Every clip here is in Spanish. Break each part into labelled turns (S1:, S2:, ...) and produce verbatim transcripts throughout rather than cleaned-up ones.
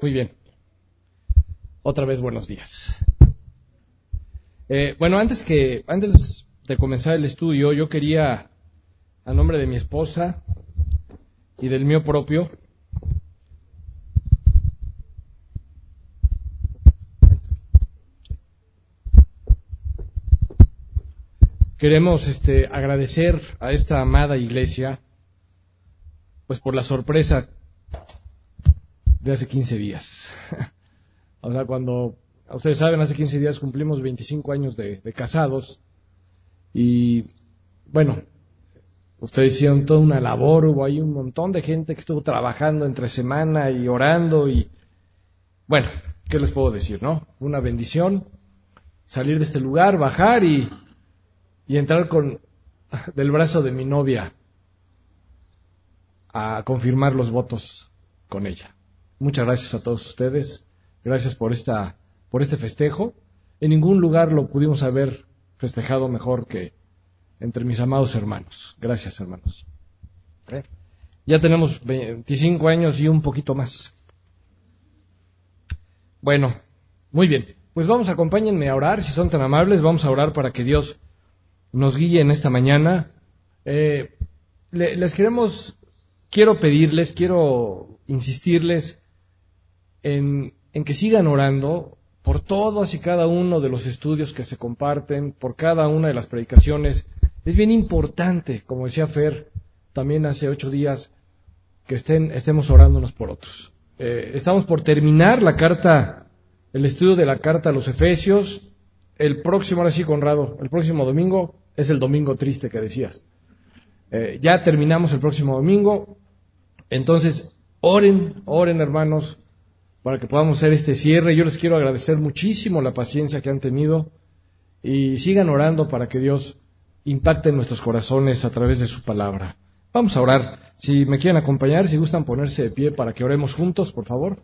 S1: Muy bien. Otra vez buenos días. Eh, bueno, antes que antes de comenzar el estudio, yo quería, a nombre de mi esposa y del mío propio, queremos este, agradecer a esta amada iglesia, pues por la sorpresa de hace quince días. O sea, cuando, ustedes saben, hace quince días cumplimos veinticinco años de, de casados y, bueno, ustedes hicieron toda una labor, hubo ahí un montón de gente que estuvo trabajando entre semana y orando y, bueno, ¿qué les puedo decir, no? Una bendición salir de este lugar, bajar y, y entrar con del brazo de mi novia a confirmar los votos con ella. Muchas gracias a todos ustedes. Gracias por esta, por este festejo. En ningún lugar lo pudimos haber festejado mejor que entre mis amados hermanos. Gracias, hermanos. ¿Eh? Ya tenemos veinticinco años y un poquito más. Bueno, muy bien. Pues vamos, acompáñenme a orar, si son tan amables. Vamos a orar para que Dios nos guíe en esta mañana. Eh, le, les queremos, quiero pedirles, quiero insistirles en... en que sigan orando por todos y cada uno de los estudios que se comparten, por cada una de las predicaciones. Es bien importante, como decía Fer también hace ocho días, que estén, estemos orando unos por otros. Eh, estamos por terminar la carta, el estudio de la carta a los Efesios. El próximo, ahora sí, Conrado, el próximo domingo es el domingo triste que decías. Eh, ya terminamos el próximo domingo. Entonces, oren, oren, hermanos, para que podamos hacer este cierre. Yo les quiero agradecer muchísimo la paciencia que han tenido y sigan orando para que Dios impacte en nuestros corazones a través de su palabra. Vamos a orar. Si me quieren acompañar, si gustan ponerse de pie para que oremos juntos, por favor.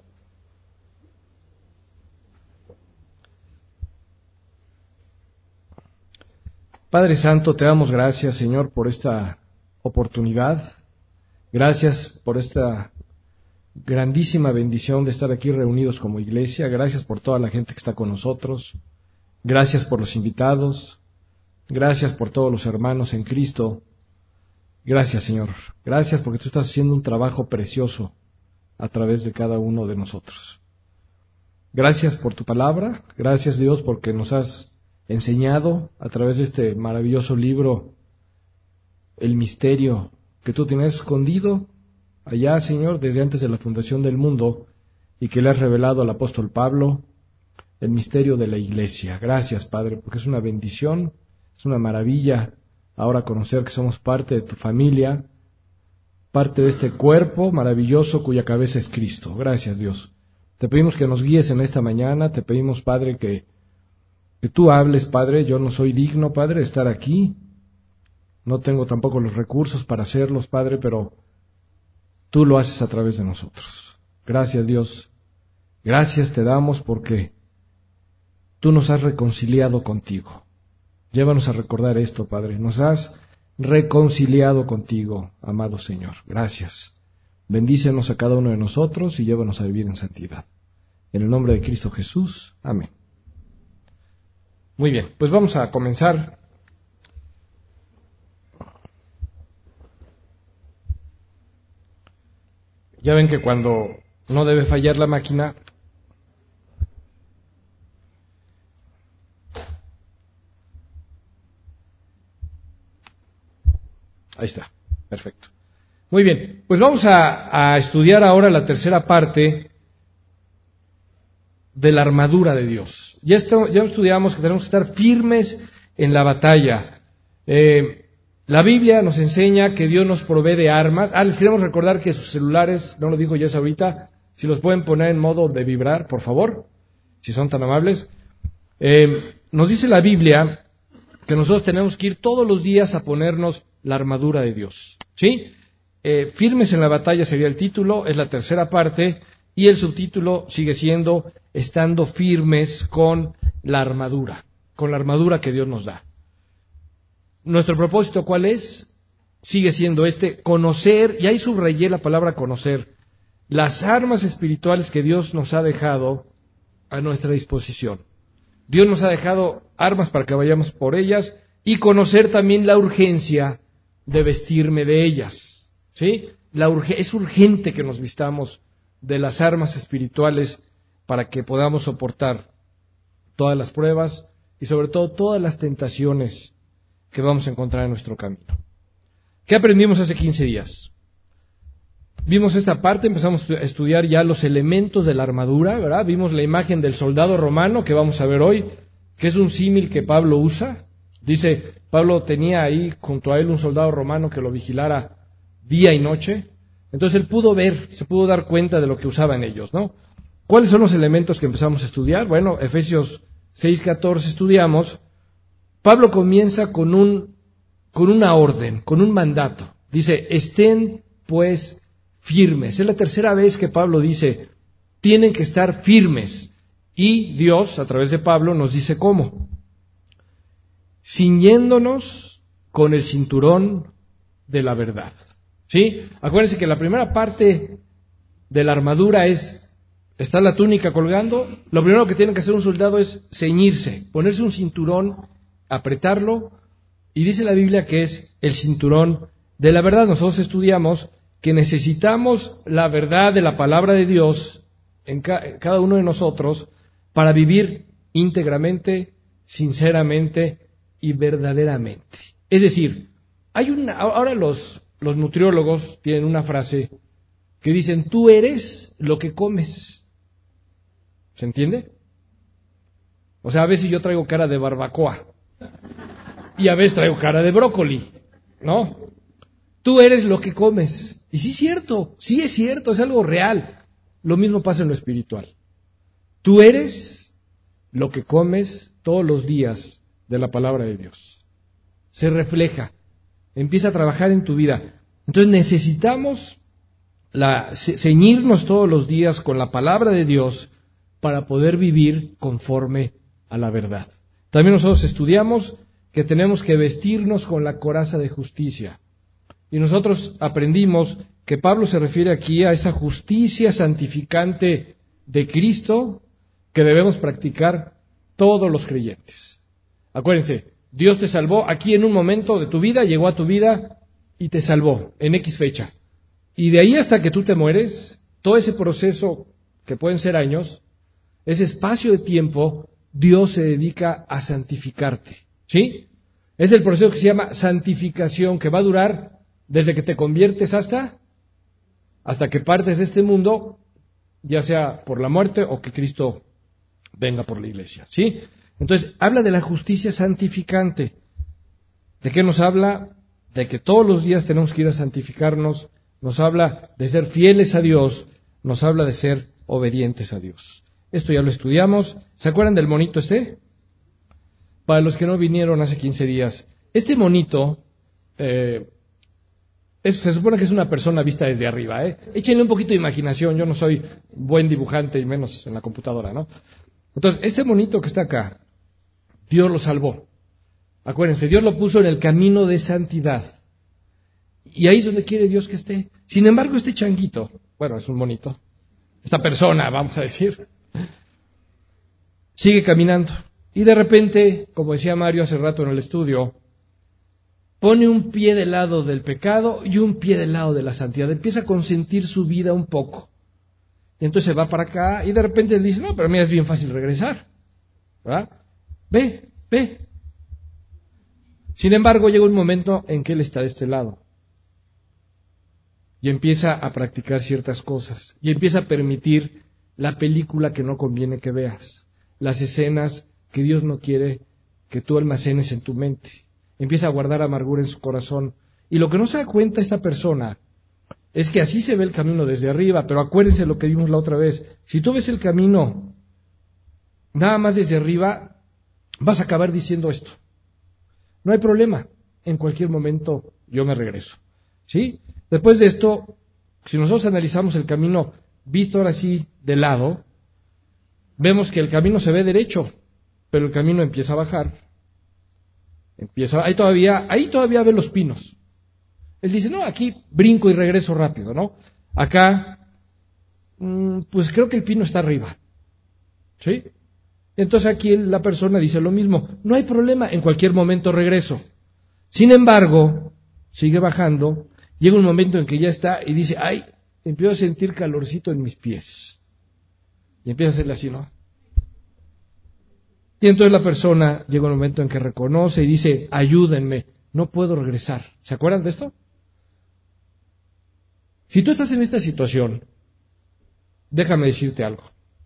S1: Padre Santo, te damos gracias, Señor, por esta oportunidad. Gracias por esta grandísima bendición de estar aquí reunidos como iglesia. Gracias por toda la gente que está con nosotros. Gracias por los invitados. Gracias por todos los hermanos en Cristo. Gracias, Señor. Gracias porque tú estás haciendo un trabajo precioso a través de cada uno de nosotros. Gracias por tu palabra. Gracias, Dios, porque nos has enseñado a través de este maravilloso libro el misterio que tú tienes escondido allá, Señor, desde antes de la fundación del mundo, y que le has revelado al apóstol Pablo, el misterio de la iglesia. Gracias, Padre, porque es una bendición, es una maravilla ahora conocer que somos parte de tu familia, parte de este cuerpo maravilloso cuya cabeza es Cristo. Gracias, Dios. Te pedimos que nos guíes en esta mañana, te pedimos, Padre, que, que tú hables, Padre. Yo no soy digno, Padre, de estar aquí, no tengo tampoco los recursos para hacerlos, Padre, pero tú lo haces a través de nosotros. Gracias, Dios. Gracias te damos porque tú nos has reconciliado contigo. Llévanos a recordar esto, Padre. Nos has reconciliado contigo, amado Señor. Gracias. Bendícenos a cada uno de nosotros y llévanos a vivir en santidad. En el nombre de Cristo Jesús. Amén. Muy bien, pues vamos a comenzar. Ya ven que cuando no debe fallar la máquina, ahí está, perfecto. Muy bien, pues vamos a, a estudiar ahora la tercera parte de la armadura de Dios. Ya, esto, ya estudiamos que tenemos que estar firmes en la batalla. Eh, La Biblia nos enseña que Dios nos provee de armas. Ah, les queremos recordar que sus celulares, no lo dijo ya ahorita, si los pueden poner en modo de vibrar, por favor, si son tan amables. Eh, nos dice la Biblia que nosotros tenemos que ir todos los días a ponernos la armadura de Dios. ¿Sí? Eh, firmes en la batalla sería el título, es la tercera parte, y el subtítulo sigue siendo estando firmes con la armadura, con la armadura que Dios nos da. Nuestro propósito, ¿cuál es? Sigue siendo este, conocer, y ahí subrayé la palabra conocer. las armas espirituales que Dios nos ha dejado a nuestra disposición. Dios nos ha dejado armas para que vayamos por ellas y conocer también la urgencia de vestirme de ellas. ¿Sí? La urge- es urgente que nos vistamos de las armas espirituales para que podamos soportar todas las pruebas y sobre todo todas las tentaciones que vamos a encontrar en nuestro camino. ¿Qué aprendimos hace quince días? Vimos esta parte, empezamos a estudiar ya los elementos de la armadura, ¿verdad? Vimos la imagen del soldado romano que vamos a ver hoy, que es un símil que Pablo usa. Dice, Pablo tenía ahí junto a él un soldado romano que lo vigilara día y noche. Entonces él pudo ver, se pudo dar cuenta de lo que usaban ellos, ¿no? ¿Cuáles son los elementos que empezamos a estudiar? Bueno, Efesios seis catorce estudiamos. Pablo comienza con un, con una orden, con un mandato. Dice, estén pues firmes. Es la tercera vez que Pablo dice, tienen que estar firmes. Y Dios, a través de Pablo, nos dice cómo. Ciñéndonos con el cinturón de la verdad. ¿Sí? Acuérdense que la primera parte de la armadura es, está la túnica colgando, lo primero que tiene que hacer un soldado es ceñirse, ponerse un cinturón, apretarlo, y dice la Biblia que es el cinturón de la verdad. Nosotros estudiamos que necesitamos la verdad de la palabra de Dios en ca- cada uno de nosotros para vivir íntegramente, sinceramente y verdaderamente. Es decir, hay una, ahora los, los nutriólogos tienen una frase que dicen, tú eres lo que comes. ¿Se entiende? O sea, a veces yo traigo cara de barbacoa y a veces traigo cara de brócoli, ¿no? Tú eres lo que comes. Y sí es cierto, sí es cierto, es algo real. Lo mismo pasa en lo espiritual. Tú eres lo que comes todos los días de la palabra de Dios. Se refleja, empieza a trabajar en tu vida. Entonces necesitamos la, ceñirnos todos los días con la palabra de Dios para poder vivir conforme a la verdad. También nosotros estudiamos que tenemos que vestirnos con la coraza de justicia. Y nosotros aprendimos que Pablo se refiere aquí a esa justicia santificante de Cristo que debemos practicar todos los creyentes. Acuérdense, Dios te salvó aquí en un momento de tu vida, llegó a tu vida y te salvó en X fecha. Y de ahí hasta que tú te mueres, todo ese proceso, que pueden ser años, ese espacio de tiempo, Dios se dedica a santificarte. ¿Sí? Es el proceso que se llama santificación, que va a durar desde que te conviertes hasta, hasta que partes de este mundo, ya sea por la muerte o que Cristo venga por la iglesia. ¿Sí? Entonces, habla de la justicia santificante. ¿De qué nos habla? De que todos los días tenemos que ir a santificarnos. Nos habla de ser fieles a Dios. Nos habla de ser obedientes a Dios. Esto ya lo estudiamos. ¿Se acuerdan del monito este? Para los que no vinieron hace quince días, este monito, eh, es, se supone que es una persona vista desde arriba, ¿eh? Échenle un poquito de imaginación, yo no soy buen dibujante y menos en la computadora, ¿no? Entonces, este monito que está acá, Dios lo salvó. Acuérdense, Dios lo puso en el camino de santidad. Y ahí es donde quiere Dios que esté. Sin embargo, este changuito, bueno, es un monito, esta persona, vamos a decir, sigue caminando. Y de repente, como decía Mario hace rato en el estudio, pone un pie del lado del pecado y un pie del lado de la santidad. Empieza a consentir su vida un poco. Y entonces va para acá y de repente le dice, no, pero mira, es bien fácil regresar. ¿Verdad? Ve, ve. Sin embargo, llega un momento en que él está de este lado. Y empieza a practicar ciertas cosas. Y empieza a permitir la película que no conviene que veas. Las escenas que Dios no quiere que tú almacenes en tu mente. Empieza a guardar amargura en su corazón. Y lo que no se da cuenta esta persona es que así se ve el camino desde arriba, pero acuérdense lo que vimos la otra vez. Si tú ves el camino nada más desde arriba, vas a acabar diciendo esto. No hay problema, en cualquier momento yo me regreso. ¿Sí? Después de esto, si nosotros analizamos el camino visto ahora sí de lado, vemos que el camino se ve derecho, pero el camino empieza a bajar. Empieza, ahí todavía, ahí todavía ve los pinos. Él dice, no, aquí brinco y regreso rápido, ¿no? Acá pues creo que el pino está arriba. ¿Sí? Entonces aquí la persona dice lo mismo, no hay problema, en cualquier momento regreso. Sin embargo, sigue bajando, llega un momento en que ya está y dice, ay, empiezo a sentir calorcito en mis pies. Y empieza a hacerle así, ¿no? Y entonces la persona llega un momento en que reconoce y dice, ayúdenme, no puedo regresar. ¿Se acuerdan de esto? Si tú estás en esta situación, déjame decirte algo.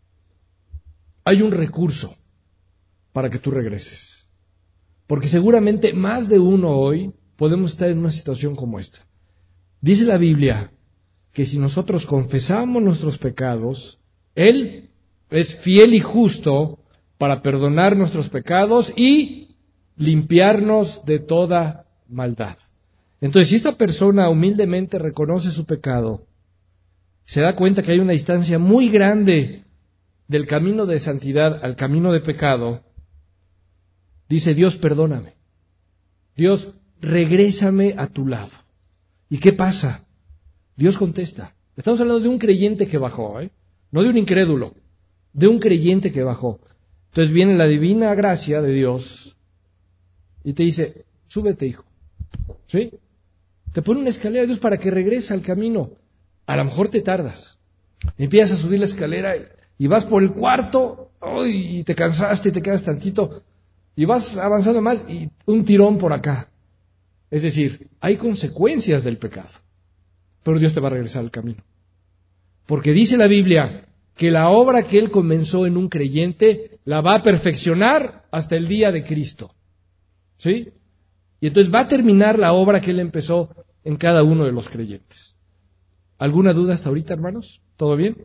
S1: Hay un recurso para que tú regreses. Porque seguramente más de uno hoy podemos estar en una situación como esta. Dice la Biblia que si nosotros confesamos nuestros pecados, Él es fiel y justo para perdonar nuestros pecados y limpiarnos de toda maldad. Entonces, si esta persona humildemente reconoce su pecado, se da cuenta que hay una distancia muy grande del camino de santidad al camino de pecado, dice, Dios, perdóname. Dios, regrésame a tu lado. ¿Y qué pasa? Dios contesta. Estamos hablando de un creyente que bajó, ¿eh? No de un incrédulo, de un creyente que bajó. Entonces viene la divina gracia de Dios y te dice, súbete, hijo. ¿Sí? Te pone una escalera de Dios para que regrese al camino. A lo mejor te tardas. Empiezas a subir la escalera y y vas por el cuarto, oh, y te cansaste y te quedas tantito, y vas avanzando más y un tirón por acá. Es decir, hay consecuencias del pecado, pero Dios te va a regresar al camino. Porque dice la Biblia que la obra que Él comenzó en un creyente la va a perfeccionar hasta el día de Cristo. ¿Sí? Y entonces va a terminar la obra que Él empezó en cada uno de los creyentes. ¿Alguna duda hasta ahorita, hermanos? ¿Todo bien?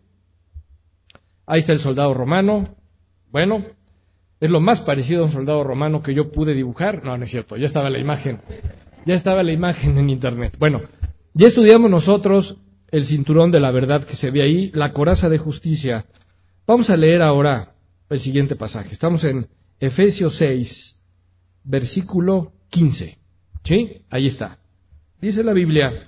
S1: Ahí está el soldado romano. Bueno, es lo más parecido a un soldado romano que yo pude dibujar. No, no es cierto, ya estaba la imagen. Ya estaba la imagen en internet. Bueno, ya estudiamos nosotros el cinturón de la verdad que se ve ahí, la coraza de justicia. Vamos a leer ahora el siguiente pasaje. Estamos en Efesios seis, versículo quince. ¿Sí? Ahí está. Dice la Biblia,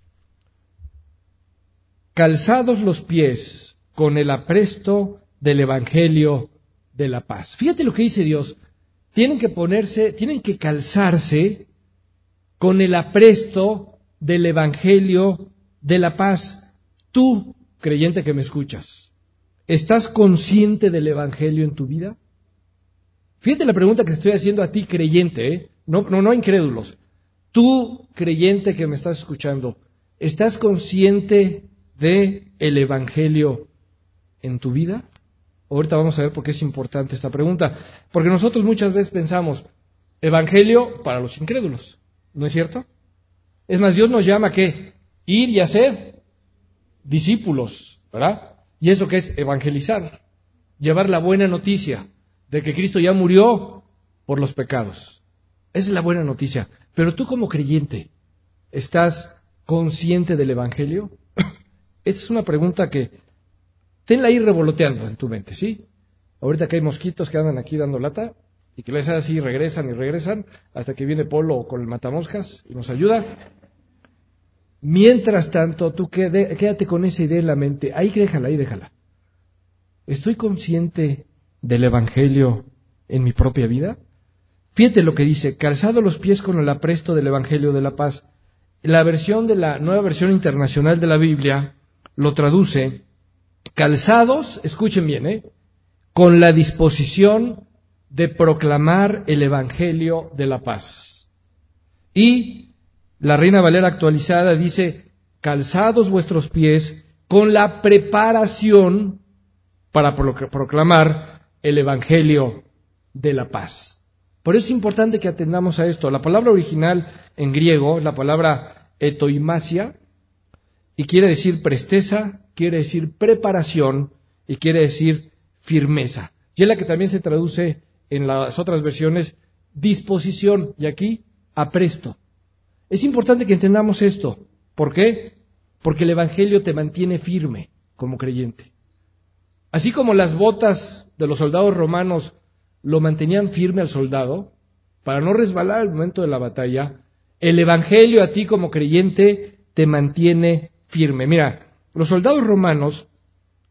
S1: calzados los pies con el apresto del Evangelio de la paz. Fíjate lo que dice Dios. Tienen que ponerse, tienen que calzarse con el apresto del Evangelio de la paz. Tú, creyente que me escuchas, ¿estás consciente del Evangelio en tu vida? Fíjate la pregunta que estoy haciendo a ti, creyente, ¿eh? no, no, no incrédulos. Tú, creyente que me estás escuchando, ¿estás consciente de el Evangelio en tu vida? Ahorita vamos a ver por qué es importante esta pregunta. Porque nosotros muchas veces pensamos, Evangelio para los incrédulos, ¿no es cierto? Es más, Dios nos llama a ¿qué? Ir y hacer discípulos, ¿verdad? ¿Y eso qué es? Evangelizar. Llevar la buena noticia de que Cristo ya murió por los pecados. Esa es la buena noticia. Pero tú como creyente, ¿estás consciente del Evangelio? Esta es una pregunta que tenla ahí revoloteando en tu mente, ¿sí? Ahorita que hay mosquitos que andan aquí dando lata y que les así regresan y regresan hasta que viene Polo con el matamoscas y nos ayuda. Mientras tanto, tú quede, quédate con esa idea en la mente. Ahí déjala, ahí déjala. ¿Estoy consciente del Evangelio en mi propia vida? Fíjate lo que dice, calzado los pies con el apresto del Evangelio de la paz. La versión de la Nueva Versión Internacional de la Biblia lo traduce, calzados, escuchen bien, ¿eh? con la disposición de proclamar el Evangelio de la paz. Y la Reina Valera actualizada dice, calzados vuestros pies con la preparación para proclamar el Evangelio de la paz. Por eso es importante que atendamos a esto. La palabra original en griego es la palabra etoimasia y quiere decir presteza, quiere decir preparación y quiere decir firmeza. Y es la que también se traduce en las otras versiones disposición y aquí apresto. Es importante que entendamos esto. ¿Por qué? Porque el Evangelio te mantiene firme como creyente. Así como las botas de los soldados romanos lo mantenían firme al soldado, para no resbalar al momento de la batalla, el Evangelio a ti como creyente te mantiene firme. Mira, los soldados romanos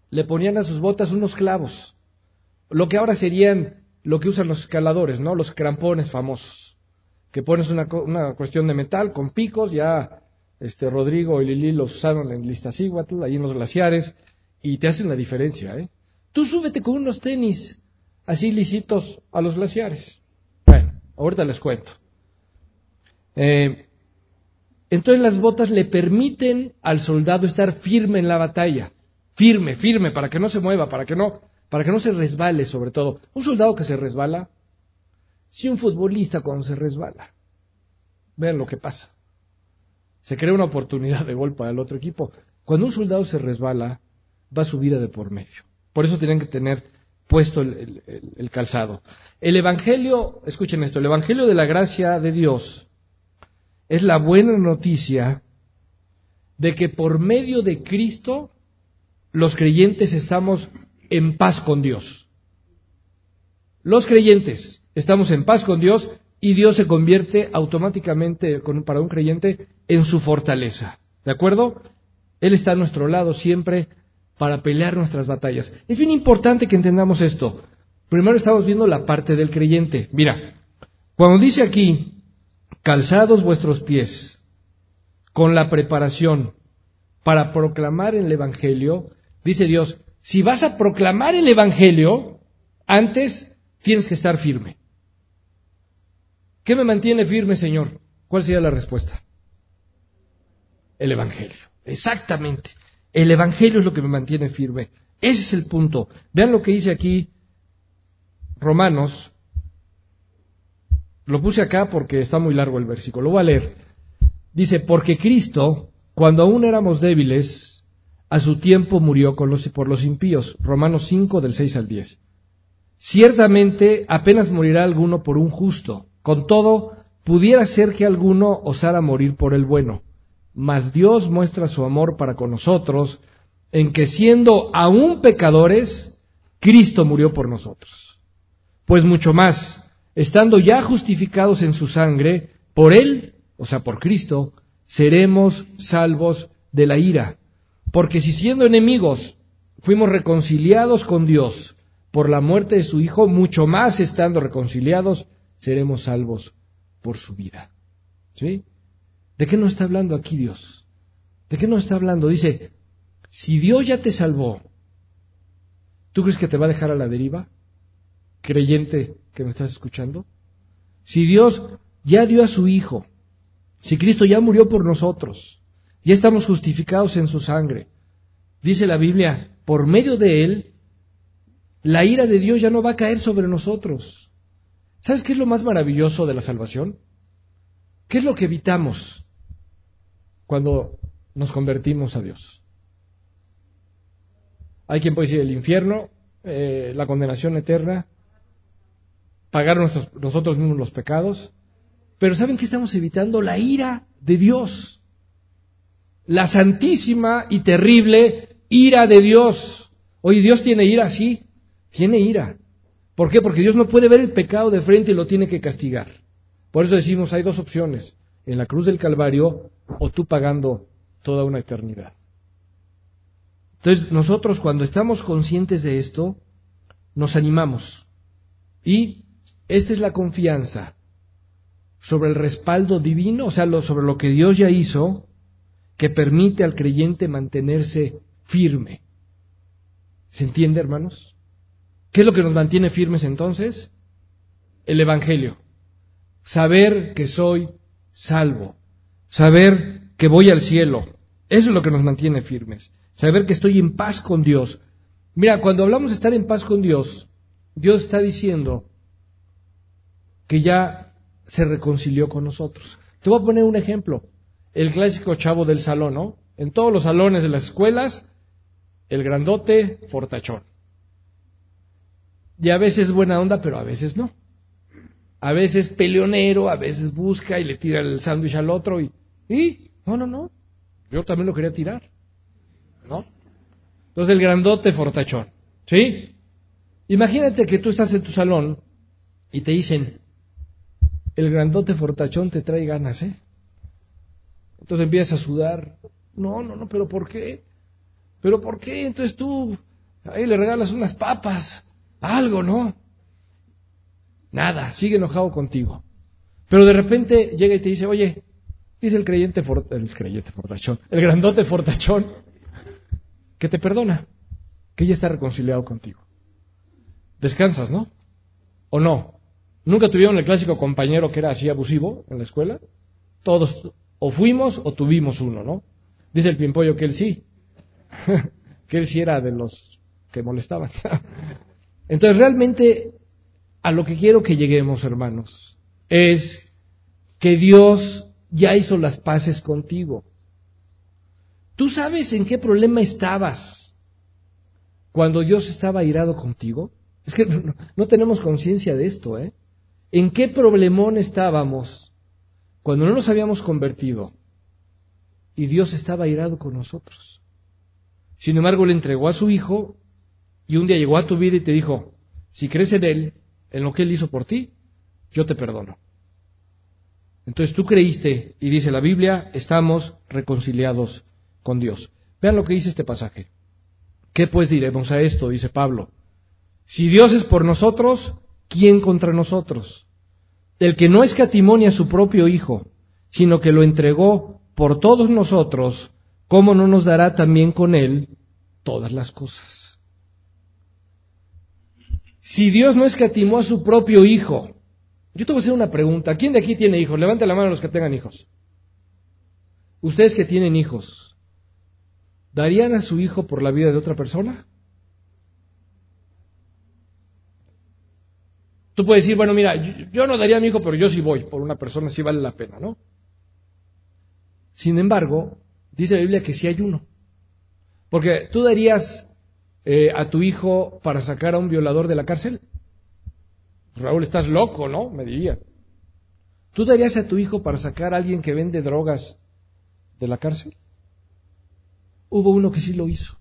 S1: le ponían a sus botas unos clavos, lo que ahora serían lo que usan los escaladores, ¿no? Los crampones famosos, que pones una, una cuestión de metal con picos. Ya este Rodrigo y Lili los usaron en Iztaccíhuatl, ahí en los glaciares, y te hacen la diferencia, ¿eh? Tú súbete con unos tenis así lisitos a los glaciares. Bueno, ahorita les cuento. Eh, entonces las botas le permiten al soldado estar firme en la batalla, firme, firme, para que no se mueva, para que no, para que no se resbale, sobre todo. Un soldado que se resbala, si un futbolista cuando se resbala, vean lo que pasa. Se crea una oportunidad de gol para el otro equipo. Cuando un soldado se resbala, va su vida de por medio. Por eso tienen que tener puesto el, el, el calzado. El Evangelio, escuchen esto, el Evangelio de la gracia de Dios es la buena noticia de que por medio de Cristo los creyentes estamos en paz con Dios. Los creyentes estamos en paz con Dios y Dios se convierte automáticamente con, para un creyente en su fortaleza. ¿De acuerdo? Él está a nuestro lado siempre para pelear nuestras batallas. Es bien importante que entendamos esto. Primero estamos viendo la parte del creyente. Mira, cuando dice aquí, calzados vuestros pies con la preparación para proclamar el Evangelio, dice Dios, si vas a proclamar el Evangelio, antes tienes que estar firme. ¿Qué me mantiene firme, Señor? ¿Cuál sería la respuesta? El Evangelio. Exactamente. El Evangelio es lo que me mantiene firme. Ese es el punto. Vean lo que dice aquí Romanos. Lo puse acá porque está muy largo el versículo. Lo voy a leer. Dice, porque Cristo, cuando aún éramos débiles, a su tiempo murió con los, por los impíos. Romanos cinco, del seis al diez. Ciertamente apenas morirá alguno por un justo. Con todo, pudiera ser que alguno osara morir por el bueno. Mas Dios muestra su amor para con nosotros, en que siendo aún pecadores, Cristo murió por nosotros. Pues mucho más, estando ya justificados en su sangre, por Él, o sea, por Cristo, seremos salvos de la ira. Porque si siendo enemigos fuimos reconciliados con Dios por la muerte de su Hijo, mucho más estando reconciliados, seremos salvos por su vida. ¿Sí? ¿De qué nos está hablando aquí Dios? ¿De qué nos está hablando? Dice, si Dios ya te salvó, ¿tú crees que te va a dejar a la deriva? Creyente que me estás escuchando. Si Dios ya dio a su Hijo, si Cristo ya murió por nosotros, ya estamos justificados en su sangre, dice la Biblia, por medio de Él, la ira de Dios ya no va a caer sobre nosotros. ¿Sabes qué es lo más maravilloso de la salvación? ¿Qué es lo que evitamos cuando nos convertimos a Dios? Hay quien puede decir el infierno, eh, la condenación eterna, pagar nuestros, nosotros mismos los pecados, pero ¿saben qué estamos evitando? La ira de Dios, la santísima y terrible ira de Dios. Oye, ¿Dios tiene ira? Sí, tiene ira. ¿Por qué? Porque Dios no puede ver el pecado de frente y lo tiene que castigar. Por eso decimos, hay dos opciones, en la cruz del Calvario o tú pagando toda una eternidad. Entonces, nosotros cuando estamos conscientes de esto, nos animamos. Y esta es la confianza sobre el respaldo divino, o sea, lo, sobre lo que Dios ya hizo, que permite al creyente mantenerse firme. ¿Se entiende, hermanos? ¿Qué es lo que nos mantiene firmes entonces? El Evangelio. Saber que soy salvo. Saber que voy al cielo. Eso es lo que nos mantiene firmes. Saber que estoy en paz con Dios. Mira, cuando hablamos de estar en paz con Dios, Dios está diciendo que ya se reconcilió con nosotros. Te voy a poner un ejemplo. El clásico chavo del salón, ¿no? En todos los salones de las escuelas, el grandote fortachón. Y a veces buena onda, pero a veces no. A veces peleonero, a veces busca y le tira el sándwich al otro y, y, no, no, no, yo también lo quería tirar, ¿no? Entonces el grandote fortachón, ¿sí? Imagínate que tú estás en tu salón y te dicen, el grandote fortachón te trae ganas, ¿eh? Entonces empiezas a sudar, no, no, no, pero ¿por qué? ¿Pero por qué? Entonces tú Ahí le regalas unas papas, algo, ¿no? Nada, sigue enojado contigo. Pero de repente llega y te dice, oye, dice el creyente, for, el creyente fortachón, el grandote fortachón, que te perdona, que ya está reconciliado contigo. Descansas, ¿no? ¿O no? ¿Nunca tuvieron el clásico compañero que era así abusivo en la escuela? Todos o fuimos o tuvimos uno, ¿no? Dice el Pimpollo que él sí, que él sí era de los que molestaban. Entonces realmente a lo que quiero que lleguemos, hermanos, es que Dios ya hizo las paces contigo. ¿Tú sabes en qué problema estabas cuando Dios estaba airado contigo? Es que no, no tenemos conciencia de esto, ¿eh? ¿En qué problemón estábamos cuando no nos habíamos convertido y Dios estaba airado con nosotros? Sin embargo, le entregó a su Hijo y un día llegó a tu vida y te dijo, si crees en Él, en lo que Él hizo por ti, yo te perdono. Entonces tú creíste y dice la Biblia, estamos reconciliados con Dios. Vean lo que dice este pasaje. ¿Qué pues diremos a esto? Dice Pablo. Si Dios es por nosotros, ¿quién contra nosotros? El que no escatimó ni a su propio Hijo, sino que lo entregó por todos nosotros, ¿cómo no nos dará también con Él todas las cosas? Si Dios no escatimó a su propio Hijo, yo te voy a hacer una pregunta. ¿Quién de aquí tiene hijos? Levante la mano los que tengan hijos. Ustedes que tienen hijos, ¿darían a su hijo por la vida de otra persona? Tú puedes decir, bueno, mira, yo, yo no daría a mi hijo, pero yo sí voy, por una persona sí vale la pena, ¿no? Sin embargo, dice la Biblia que sí hay uno. Porque tú darías eh, a tu hijo para sacar a un violador de la cárcel. Raúl, estás loco, ¿no? Me diría. ¿Tú darías a tu hijo para sacar a alguien que vende drogas de la cárcel? Hubo uno que sí lo hizo.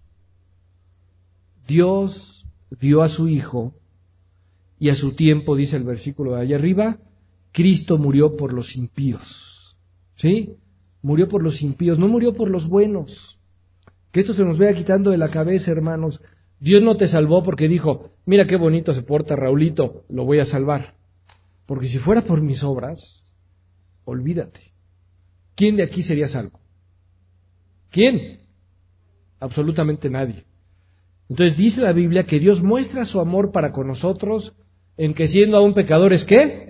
S1: Dios dio a su hijo y a su tiempo, dice el versículo de allá arriba, Cristo murió por los impíos. ¿Sí? Murió por los impíos, no murió por los buenos. Que esto se nos vaya quitando de la cabeza, hermanos. Dios no te salvó porque dijo, mira qué bonito se porta Raulito, lo voy a salvar. Porque si fuera por mis obras, olvídate. ¿Quién de aquí sería salvo? ¿Quién? Absolutamente nadie. Entonces dice la Biblia que Dios muestra su amor para con nosotros en que siendo aún pecadores, ¿qué?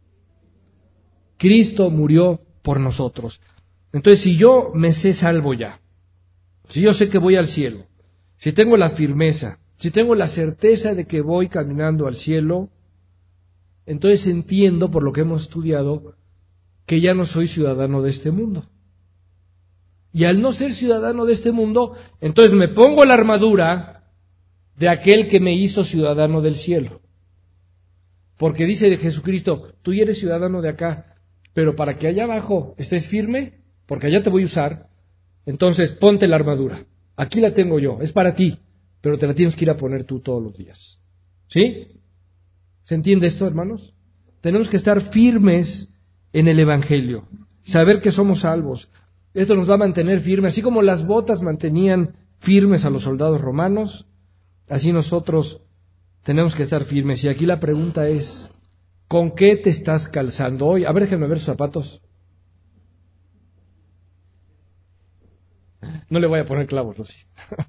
S1: Cristo murió por nosotros. Entonces si yo me sé salvo ya, si yo sé que voy al cielo, si tengo la firmeza, si tengo la certeza de que voy caminando al cielo, entonces entiendo, por lo que hemos estudiado, que ya no soy ciudadano de este mundo. Y al no ser ciudadano de este mundo, entonces me pongo la armadura de aquel que me hizo ciudadano del cielo. Porque dice de Jesucristo, tú ya eres ciudadano de acá, pero para que allá abajo estés firme, porque allá te voy a usar, entonces ponte la armadura. Aquí la tengo yo, es para ti, pero te la tienes que ir a poner tú todos los días. ¿Sí? ¿Se entiende esto, hermanos? Tenemos que estar firmes en el Evangelio, saber que somos salvos. Esto nos va a mantener firmes, así como las botas mantenían firmes a los soldados romanos, así nosotros tenemos que estar firmes. Y aquí la pregunta es, ¿con qué te estás calzando hoy? A ver, déjenme ver sus zapatos. No le voy a poner clavos, Rosy.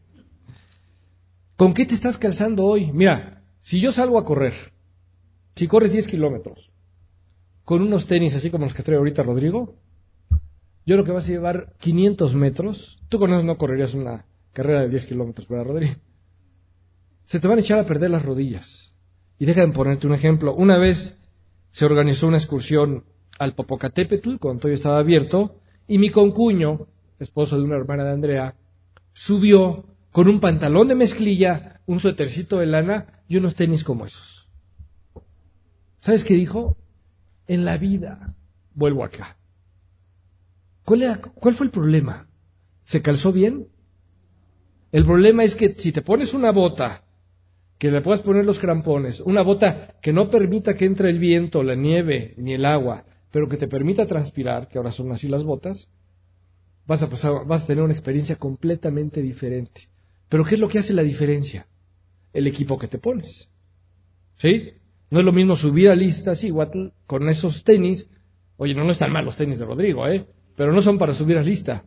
S1: ¿Con qué te estás calzando hoy? Mira, si yo salgo a correr, si corres diez kilómetros, con unos tenis así como los que trae ahorita Rodrigo, yo creo que vas a llevar quinientos metros. Tú con eso no correrías una carrera de diez kilómetros, ¿verdad, Rodrigo? Se te van a echar a perder las rodillas. Y déjame ponerte un ejemplo. Una vez se organizó una excursión al Popocatépetl, cuando todavía estaba abierto, y mi concuño, esposo de una hermana de Andrea, subió con un pantalón de mezclilla, un suétercito de lana y unos tenis como esos. ¿Sabes qué dijo? En la vida vuelvo acá. ¿Cuál era, cuál fue el problema? ¿Se calzó bien? El problema es que si te pones una bota, que le puedas poner los crampones, una bota que no permita que entre el viento, la nieve ni el agua, pero que te permita transpirar, que ahora son así las botas, vas a, pasar, vas a tener una experiencia completamente diferente. Pero ¿qué es lo que hace la diferencia? el equipo que te pones. ¿Sí? No es lo mismo subir a lista, sí, igual con esos tenis. Oye, no, no están mal los tenis de Rodrigo, ¿eh? Pero no son para subir a lista.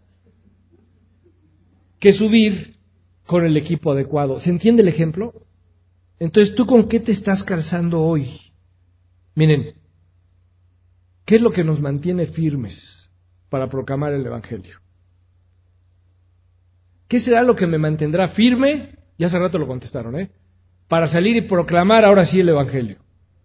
S1: Que subir con el equipo adecuado. ¿Se entiende el ejemplo? Entonces, ¿tú con qué te estás calzando hoy? Miren, ¿qué es lo que nos mantiene firmes para proclamar el Evangelio? ¿Qué será lo que me mantendrá firme? Ya hace rato lo contestaron, ¿eh? Para salir y proclamar ahora sí el Evangelio.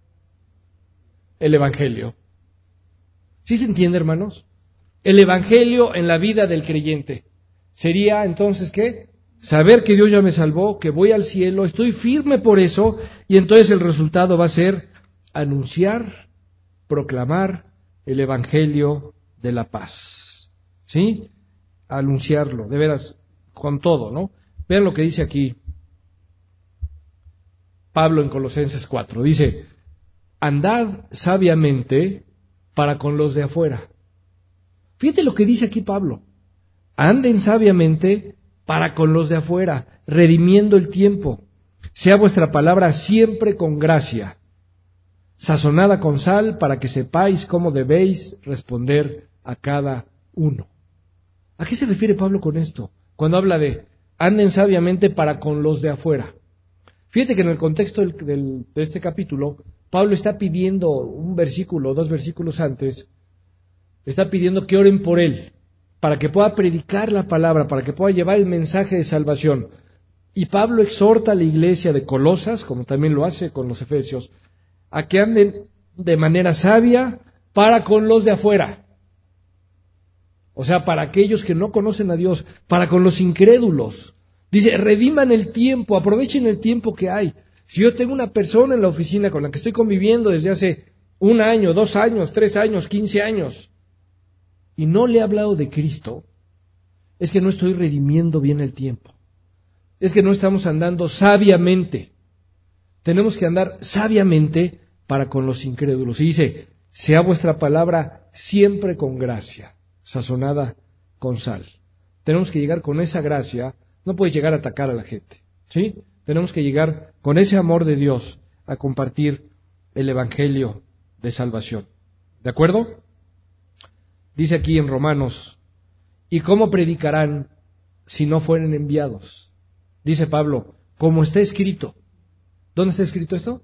S1: El Evangelio. ¿Sí se entiende, hermanos? El Evangelio en la vida del creyente. Sería entonces, ¿qué? Saber que Dios ya me salvó, que voy al cielo, estoy firme por eso, y entonces el resultado va a ser anunciar, proclamar el Evangelio de la paz. ¿Sí? Anunciarlo, de veras, con todo, ¿no? Vean lo que dice aquí Pablo en Colosenses cuatro. Dice, andad sabiamente para con los de afuera. Fíjate lo que dice aquí Pablo. Anden sabiamente para con los de afuera, redimiendo el tiempo. Sea vuestra palabra siempre con gracia, sazonada con sal, para que sepáis cómo debéis responder a cada uno. ¿A qué se refiere Pablo con esto? Cuando habla de anden sabiamente para con los de afuera. Fíjate que en el contexto del, del, de este capítulo, Pablo está pidiendo un versículo, dos versículos antes, está pidiendo que oren por él, para que pueda predicar la palabra, para que pueda llevar el mensaje de salvación. Y Pablo exhorta a la iglesia de Colosas, como también lo hace con los Efesios, a que anden de manera sabia para con los de afuera. O sea, para aquellos que no conocen a Dios, para con los incrédulos. Dice, rediman el tiempo, aprovechen el tiempo que hay. Si yo tengo una persona en la oficina con la que estoy conviviendo desde hace un año, dos años, tres años, quince años, y no le he hablado de Cristo, es que no estoy redimiendo bien el tiempo. Es que no estamos andando sabiamente. Tenemos que andar sabiamente para con los incrédulos. Y dice, sea vuestra palabra siempre con gracia, sazonada con sal. Tenemos que llegar con esa gracia, no puedes llegar a atacar a la gente, ¿sí? Tenemos que llegar con ese amor de Dios a compartir el Evangelio de salvación. ¿De acuerdo? Dice aquí en Romanos, ¿y cómo predicarán si no fueren enviados? Dice Pablo, como está escrito. ¿Dónde está escrito esto?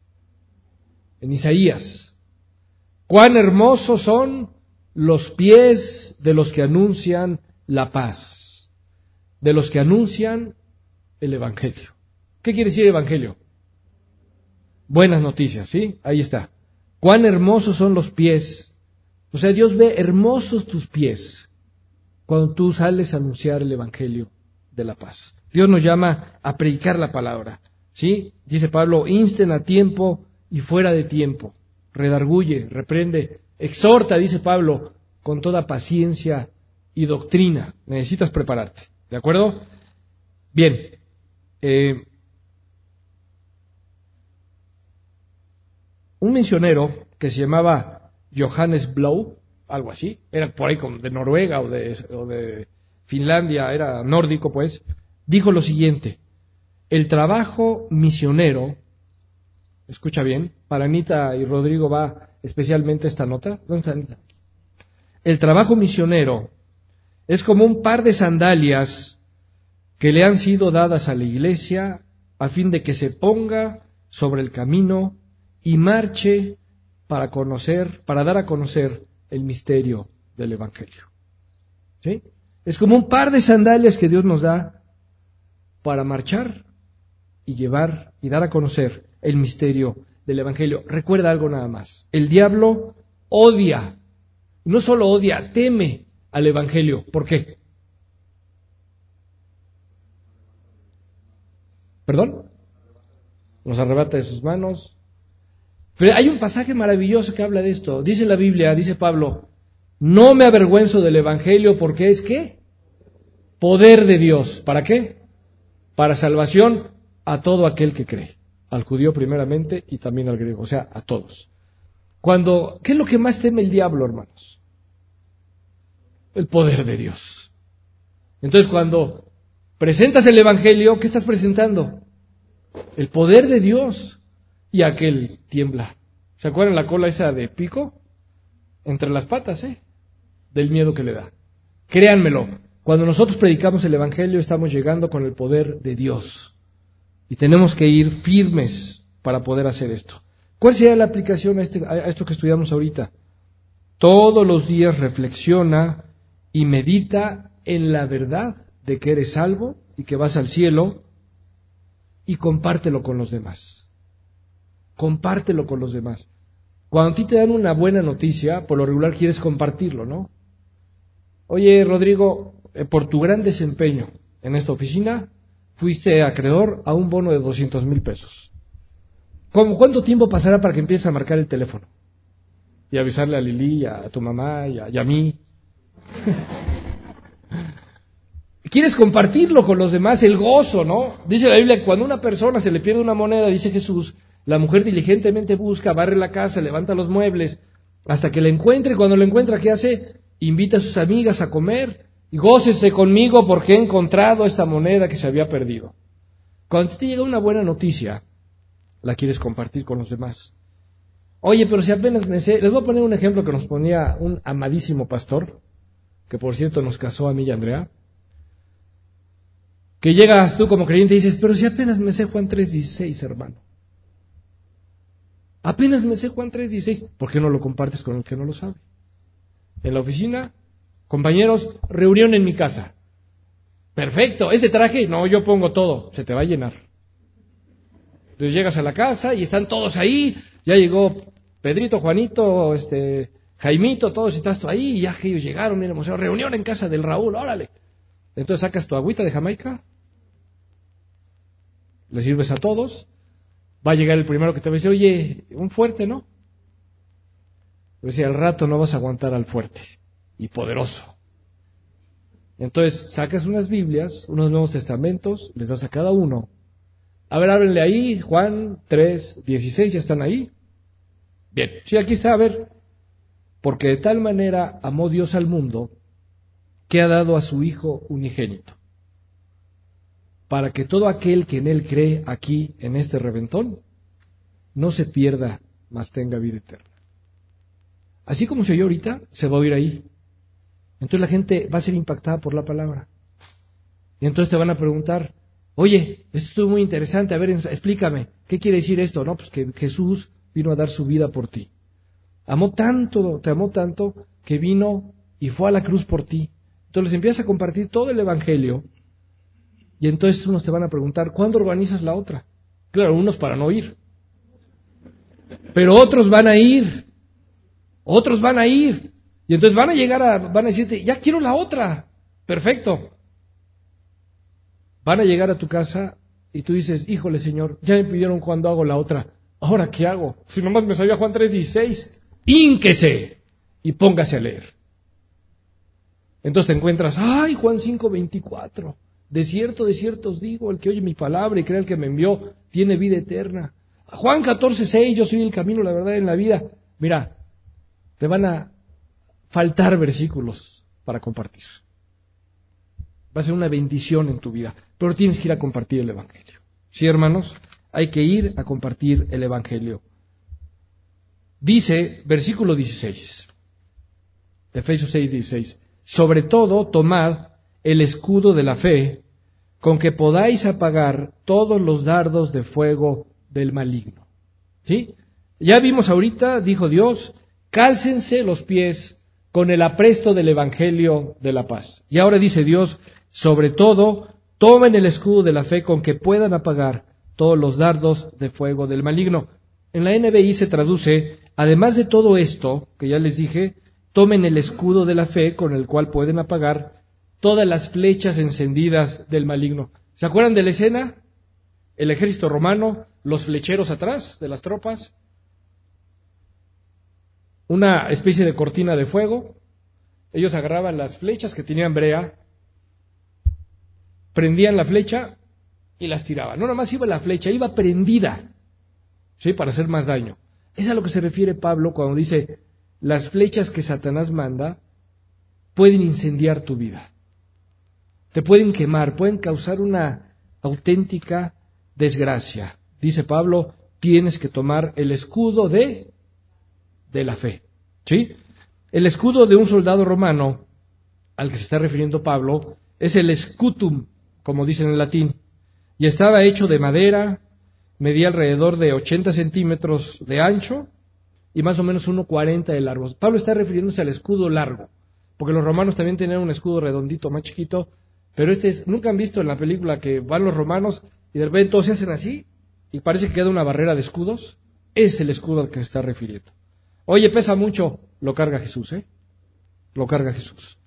S1: En Isaías. Cuán hermosos son los pies de los que anuncian la paz, de los que anuncian el Evangelio. ¿Qué quiere decir Evangelio? Buenas noticias, ¿sí? Ahí está. Cuán hermosos son los pies. O sea, Dios ve hermosos tus pies cuando tú sales a anunciar el Evangelio de la paz. Dios nos llama a predicar la palabra, ¿sí? Dice Pablo, insten a tiempo y fuera de tiempo. Redarguye, reprende, exhorta, dice Pablo, con toda paciencia y doctrina. Necesitas prepararte, ¿de acuerdo? Bien. Eh, un misionero que se llamaba Johannes Blow, algo así, era por ahí como de Noruega o de, o de Finlandia, era nórdico pues, dijo lo siguiente: el trabajo misionero, escucha bien, para Anita y Rodrigo va especialmente esta nota. ¿Dónde está Anita? El trabajo misionero es como un par de sandalias que le han sido dadas a la iglesia a fin de que se ponga sobre el camino y marche para conocer, para dar a conocer el misterio del Evangelio. ¿Sí? Es como un par de sandalias que Dios nos da para marchar y llevar y dar a conocer el misterio del Evangelio. Recuerda algo nada más. El diablo odia, no solo odia, teme al Evangelio. ¿Por qué? ¿Perdón? Nos arrebata de sus manos. Pero hay un pasaje maravilloso que habla de esto. Dice la Biblia, dice Pablo, no me avergüenzo del Evangelio porque es ¿qué? Poder de Dios. ¿Para qué? Para salvación a todo aquel que cree. Al judío primeramente y también al griego, o sea, a todos. Cuando, ¿qué es lo que más teme el diablo, hermanos? El poder de Dios. Entonces, cuando presentas el Evangelio, ¿qué estás presentando? El poder de Dios. Y aquel tiembla. ¿Se acuerdan la cola esa de pico? Entre las patas, ¿eh? Del miedo que le da. Créanmelo, cuando nosotros predicamos el Evangelio estamos llegando con el poder de Dios. Y tenemos que ir firmes para poder hacer esto. ¿Cuál sería la aplicación a, este, a esto que estudiamos ahorita? Todos los días reflexiona y medita en la verdad de que eres salvo y que vas al cielo y compártelo con los demás. Compártelo con los demás. Cuando a ti te dan una buena noticia, por lo regular quieres compartirlo, ¿no? Oye, Rodrigo, eh, por tu gran desempeño en esta oficina, fuiste acreedor a un bono de doscientos mil pesos. ¿Cómo, ¿Cuánto tiempo pasará para que empieces a marcar el teléfono? Y avisarle a Lili, a tu mamá y a, y a mí. Quieres compartirlo con los demás, el gozo, ¿no? Dice la Biblia que cuando a una persona se le pierde una moneda, dice Jesús, la mujer diligentemente busca, barre la casa, levanta los muebles, hasta que la encuentre. Y cuando la encuentra, ¿qué hace? Invita a sus amigas a comer y gócese conmigo porque he encontrado esta moneda que se había perdido. Cuando te llega una buena noticia, la quieres compartir con los demás. Oye, pero si apenas me sé... Les voy a poner un ejemplo que nos ponía un amadísimo pastor, que por cierto nos casó a mí y a Andrea, que llegas tú como creyente y dices, pero si apenas me sé Juan tres dieciséis, hermano. Apenas me sé Juan tres dieciséis. ¿Por qué no lo compartes con el que no lo sabe? En la oficina, compañeros, reunión en mi casa. Perfecto, ese traje, no, yo pongo todo, se te va a llenar. Entonces llegas a la casa y están todos ahí, ya llegó Pedrito, Juanito, este, Jaimito, todos estás tú ahí, y ya que ellos llegaron, mira, emocionado, reunión en casa del Raúl, órale. Entonces sacas tu agüita de Jamaica, le sirves a todos, va a llegar el primero que te va a decir, oye, un fuerte, ¿no? Pero si al rato no vas a aguantar al fuerte y poderoso. Entonces sacas unas Biblias, unos Nuevos Testamentos, les das a cada uno. A ver, ábrenle ahí, Juan tres dieciséis, ¿ya están ahí? Bien, sí, aquí está, a ver. Porque de tal manera amó Dios al mundo que ha dado a su Hijo unigénito, para que todo aquel que en Él cree aquí, en este reventón, no se pierda, mas tenga vida eterna. Así como se oyó ahorita, se va a oír ahí. Entonces la gente va a ser impactada por la palabra. Y entonces te van a preguntar, oye, esto estuvo muy interesante, a ver, explícame, ¿qué quiere decir esto? No, pues que Jesús vino a dar su vida por ti. Amó tanto, te amó tanto, que vino y fue a la cruz por ti. Entonces les empiezas a compartir todo el Evangelio, y entonces unos te van a preguntar, ¿cuándo organizas la otra? Claro, unos para no ir. Pero otros van a ir. Otros van a ir. Y entonces van a llegar a, van a decirte, ya quiero la otra. Perfecto. Van a llegar a tu casa y tú dices, híjole Señor, ya me pidieron cuándo hago la otra. ¿Ahora qué hago? Si nomás me sabía Juan tres dieciséis. Ínquese y póngase a leer. Entonces te encuentras, ay, Juan cinco veinticuatro. De cierto, de cierto os digo, el que oye mi palabra y cree el que me envió, tiene vida eterna. Juan catorce seis, yo soy el camino, la verdad en la vida. Mira, te van a faltar versículos para compartir. Va a ser una bendición en tu vida, pero tienes que ir a compartir el Evangelio. Sí, hermanos, hay que ir a compartir el Evangelio. Dice, versículo dieciséis, Efesios seis dieciséis, sobre todo tomad el escudo de la fe, con que podáis apagar todos los dardos de fuego del maligno. ¿Sí? Ya vimos ahorita, dijo Dios, cálcense los pies con el apresto del Evangelio de la paz. Y ahora dice Dios, sobre todo, tomen el escudo de la fe con que puedan apagar todos los dardos de fuego del maligno. En la N B I se traduce, además de todo esto, que ya les dije, tomen el escudo de la fe con el cual pueden apagar todas las flechas encendidas del maligno. ¿Se acuerdan de la escena? El ejército romano, los flecheros atrás de las tropas, una especie de cortina de fuego. Ellos agarraban las flechas que tenían brea, prendían la flecha y las tiraban. No, nada más iba la flecha, iba prendida, ¿sí? Para hacer más daño. Es a lo que se refiere Pablo cuando dice, las flechas que Satanás manda pueden incendiar tu vida. Te pueden quemar, pueden causar una auténtica desgracia. Dice Pablo, tienes que tomar el escudo de, de la fe. ¿Sí? El escudo de un soldado romano, al que se está refiriendo Pablo, es el scutum, como dicen en latín, y estaba hecho de madera, medía alrededor de ochenta centímetros de ancho y más o menos uno cuarenta de largo. Pablo está refiriéndose al escudo largo, porque los romanos también tenían un escudo redondito, más chiquito, pero este es, nunca han visto en la película que van los romanos y de repente todos se hacen así y parece que queda una barrera de escudos. Es el escudo al que se está refiriendo. Oye, pesa mucho, lo carga Jesús, ¿eh? Lo carga Jesús.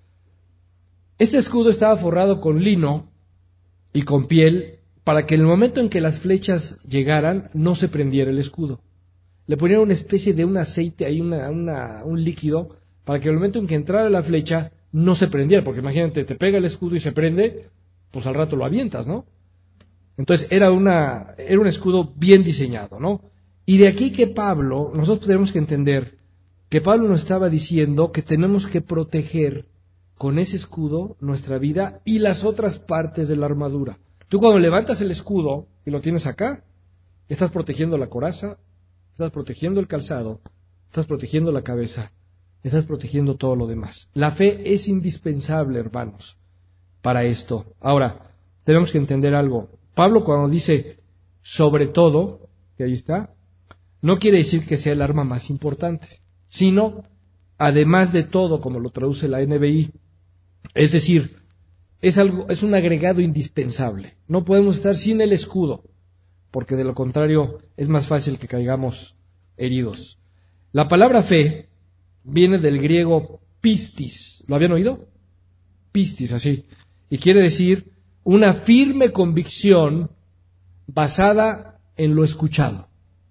S1: Este escudo estaba forrado con lino y con piel para que en el momento en que las flechas llegaran no se prendiera el escudo. Le ponían una especie de un aceite ahí, una, una, un líquido, para que en el momento en que entrara la flecha no se prendiera, porque imagínate, te pega el escudo y se prende, pues al rato lo avientas, ¿no? Entonces era, una, era un escudo bien diseñado, ¿no? Y de aquí que Pablo, nosotros tenemos que entender que Pablo nos estaba diciendo que tenemos que proteger con ese escudo nuestra vida y las otras partes de la armadura. Tú cuando levantas el escudo y lo tienes acá, estás protegiendo la coraza, estás protegiendo el calzado, estás protegiendo la cabeza, estás protegiendo todo lo demás. La fe es indispensable, hermanos, para esto. Ahora, tenemos que entender algo. Pablo cuando dice sobre todo, que ahí está, no quiere decir que sea el arma más importante, sino además de todo, como lo traduce la N B I. Es decir, es algo, es un agregado indispensable. No podemos estar sin el escudo, porque de lo contrario es más fácil que caigamos heridos. La palabra fe viene del griego pistis. ¿Lo habían oído? Pistis, así. Y quiere decir una firme convicción basada en lo escuchado.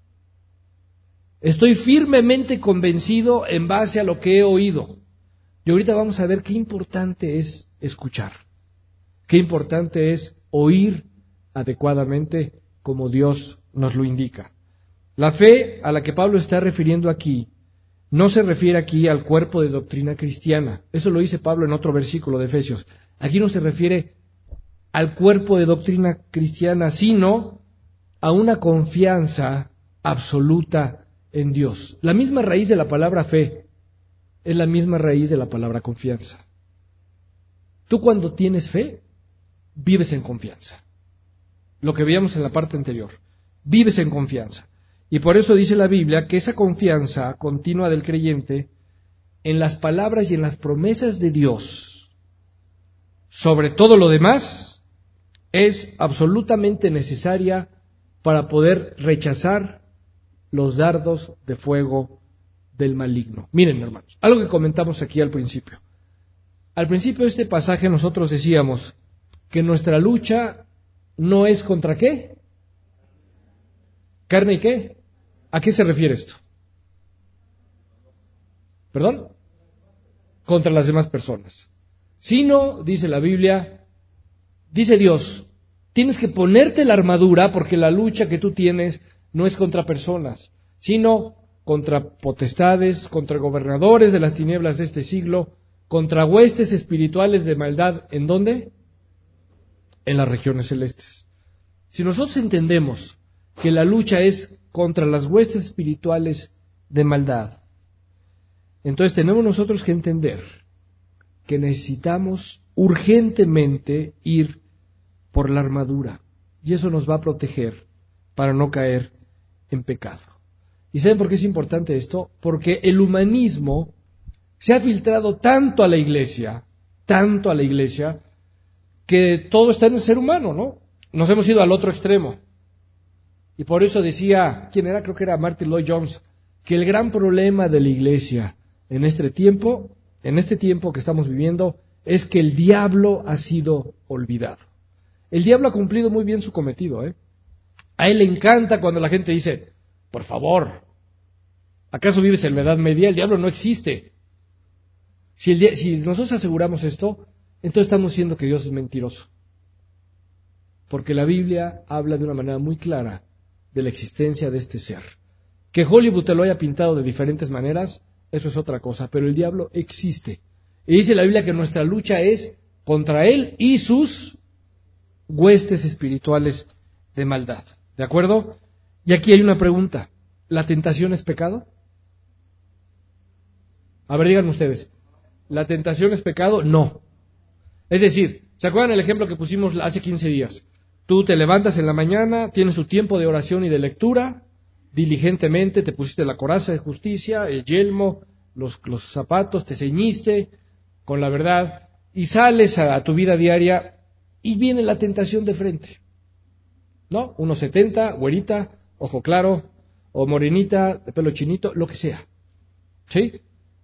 S1: Estoy firmemente convencido en base a lo que he oído. Y ahorita vamos a ver qué importante es escuchar. Qué importante es oír adecuadamente como Dios nos lo indica. La fe a la que Pablo está refiriendo aquí no se refiere aquí al cuerpo de doctrina cristiana. Eso lo dice Pablo en otro versículo de Efesios. Aquí no se refiere al cuerpo de doctrina cristiana, sino a una confianza absoluta en Dios. La misma raíz de la palabra fe es la misma raíz de la palabra confianza. Tú cuando tienes fe, vives en confianza. Lo que veíamos en la parte anterior. Vives en confianza. Y por eso dice la Biblia que esa confianza continua del creyente en las palabras y en las promesas de Dios, sobre todo lo demás, es absolutamente necesaria para poder rechazar los dardos de fuego del maligno. Miren, hermanos, algo que comentamos aquí al principio. Al principio de este pasaje nosotros decíamos que nuestra lucha no es contra ¿qué? ¿Carne y qué? ¿A qué se refiere esto? ¿Perdón? Contra las demás personas. Sino, dice la Biblia, dice Dios, tienes que ponerte la armadura porque la lucha que tú tienes no es contra personas, sino contra potestades, contra gobernadores de las tinieblas de este siglo, contra huestes espirituales de maldad. ¿En dónde? En las regiones celestes. Si nosotros entendemos que la lucha es contra las huestes espirituales de maldad, entonces tenemos nosotros que entender que necesitamos urgentemente ir por la armadura, y eso nos va a proteger para no caer en pecado. ¿Y saben por qué es importante esto? Porque el humanismo se ha filtrado tanto a la iglesia, tanto a la iglesia, que todo está en el ser humano, ¿no? Nos hemos ido al otro extremo. Y por eso decía, ¿quién era? Creo que era Martin Lloyd Jones, que el gran problema de la iglesia en este tiempo, en este tiempo que estamos viviendo, es que el diablo ha sido olvidado. El diablo ha cumplido muy bien su cometido, ¿eh? A él le encanta cuando la gente dice, por favor, ¿acaso vives en la Edad Media? El diablo no existe. Si, el, si nosotros aseguramos esto, entonces estamos diciendo que Dios es mentiroso. Porque la Biblia habla de una manera muy clara de la existencia de este ser. Que Hollywood te lo haya pintado de diferentes maneras, eso es otra cosa, pero el diablo existe. Y dice la Biblia que nuestra lucha es contra él y sus huestes espirituales de maldad. ¿De acuerdo? Y aquí hay una pregunta. ¿La tentación es pecado? A ver, díganme ustedes. ¿La tentación es pecado? No. Es decir, ¿se acuerdan el ejemplo que pusimos hace quince días? Tú te levantas en la mañana, tienes tu tiempo de oración y de lectura, diligentemente te pusiste la coraza de justicia, el yelmo, los, los zapatos, te ceñiste con la verdad y sales a, a tu vida diaria y viene la tentación de frente. ¿No? uno setenta, güerita, ojo claro, o morenita, de pelo chinito, lo que sea. ¿Sí?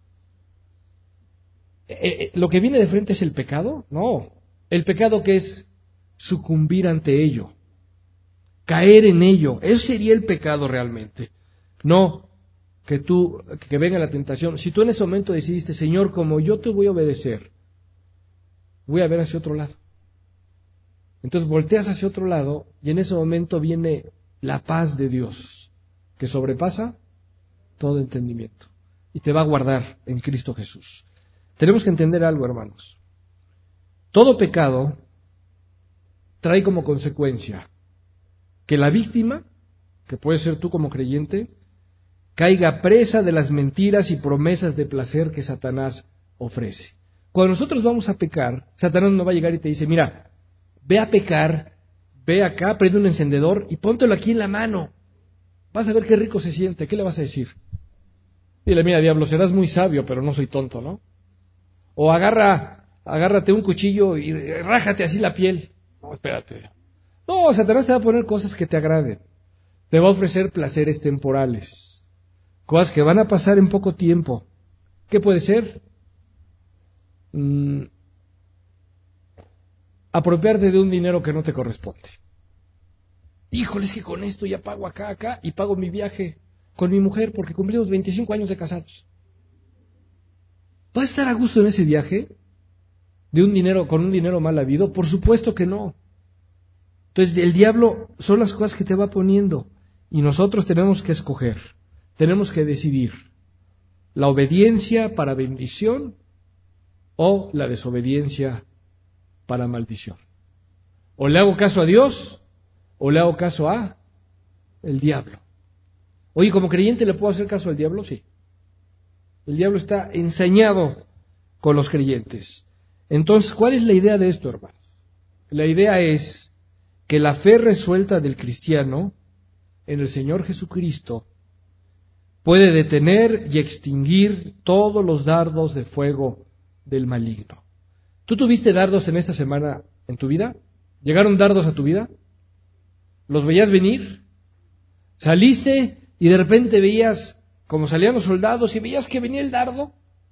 S1: Eh, eh, ¿Lo que viene de frente es el pecado? No. ¿El pecado qué es? Sucumbir ante ello. Caer en ello. Eso sería el pecado realmente. No que tú, que venga la tentación. Si tú en ese momento decidiste, Señor, como yo te voy a obedecer, voy a ver hacia otro lado. Entonces volteas hacia otro lado y en ese momento viene la paz de Dios, que sobrepasa todo entendimiento y te va a guardar en Cristo Jesús. Tenemos que entender algo, hermanos. Todo pecado trae como consecuencia que la víctima, que puede ser tú como creyente, caiga presa de las mentiras y promesas de placer que Satanás ofrece. Cuando nosotros vamos a pecar, Satanás no va a llegar y te dice, mira, ve a pecar, ve acá, prende un encendedor y póntelo aquí en la mano. Vas a ver qué rico se siente. ¿Qué le vas a decir? Dile, mira, diablo, serás muy sabio, pero no soy tonto, ¿no? O agarra, agárrate un cuchillo y rájate así la piel. No, espérate. No, Satanás te va a poner cosas que te agraden. Te va a ofrecer placeres temporales. Cosas que van a pasar en poco tiempo. ¿Qué puede ser? Mm, apropiarte de un dinero que no te corresponde. Híjole, es que con esto ya pago acá, acá, y pago mi viaje con mi mujer porque cumplimos veinticinco años de casados. ¿Vas a estar a gusto en ese viaje? ¿De un dinero, con un dinero mal habido? Por supuesto que no. Entonces, el diablo son las cosas que te va poniendo, y nosotros tenemos que escoger, tenemos que decidir, la obediencia para bendición o la desobediencia para maldición. O le hago caso a Dios, o le hago caso a el diablo. Oye, como creyente, ¿le puedo hacer caso al diablo? Sí. El diablo está ensañado con los creyentes. Entonces, ¿cuál es la idea de esto, hermanos? La idea es que la fe resuelta del cristiano en el Señor Jesucristo puede detener y extinguir todos los dardos de fuego del maligno. ¿Tú tuviste dardos en esta semana en tu vida? ¿Llegaron dardos a tu vida? ¿Los veías venir? ¿Saliste y de repente veías como salían los soldados y veías que venía el dardo?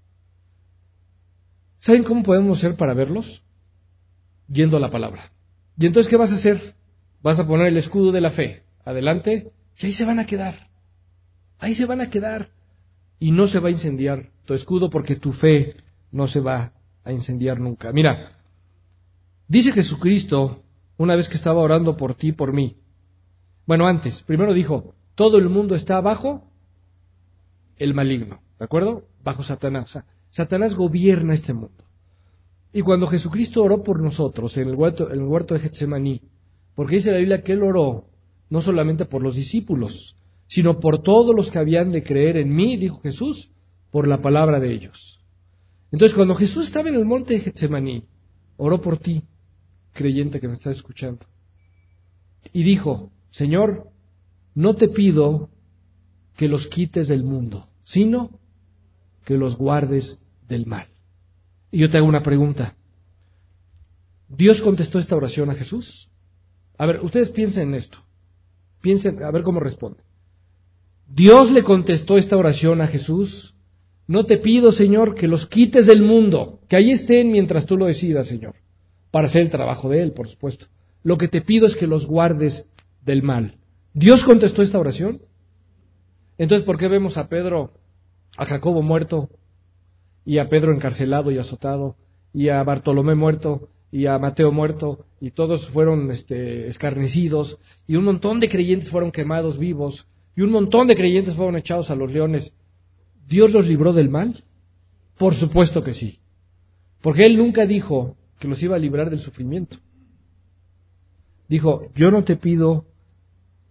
S1: ¿Saben cómo podemos hacer para verlos? Yendo a la palabra. ¿Y entonces qué vas a hacer? Vas a poner el escudo de la fe adelante y ahí se van a quedar. Ahí se van a quedar. Y no se va a incendiar tu escudo porque tu fe no se va a incendiar nunca. Mira, dice Jesucristo una vez que estaba orando por ti y por mí. Bueno, antes, primero dijo, todo el mundo está bajo el maligno, ¿de acuerdo? Bajo Satanás. O sea, Satanás gobierna este mundo. Y cuando Jesucristo oró por nosotros en el huerto, en el huerto de Getsemaní, porque dice la Biblia que Él oró no solamente por los discípulos, sino por todos los que habían de creer en mí, dijo Jesús, por la palabra de ellos. Entonces, cuando Jesús estaba en el monte de Getsemaní, oró por ti, creyente que me estás escuchando, y dijo, Señor, no te pido que los quites del mundo, sino que los guardes del mal. Y yo te hago una pregunta. ¿Dios contestó esta oración a Jesús? A ver, ustedes piensen en esto. Piensen, a ver cómo responde. ¿Dios le contestó esta oración a Jesús? No te pido, Señor, que los quites del mundo, que ahí estén mientras tú lo decidas, Señor, para hacer el trabajo de Él, por supuesto. Lo que te pido es que los guardes del mal. ¿Dios contestó esta oración? Entonces, ¿por qué vemos a Pedro, a Jacobo muerto, y a Pedro encarcelado y azotado, y a Bartolomé muerto, y a Mateo muerto, y todos fueron este, escarnecidos, y un montón de creyentes fueron quemados vivos, y un montón de creyentes fueron echados a los leones? ¿Dios los libró del mal? Por supuesto que sí, porque Él nunca dijo que los iba a librar del sufrimiento. Dijo, yo no te pido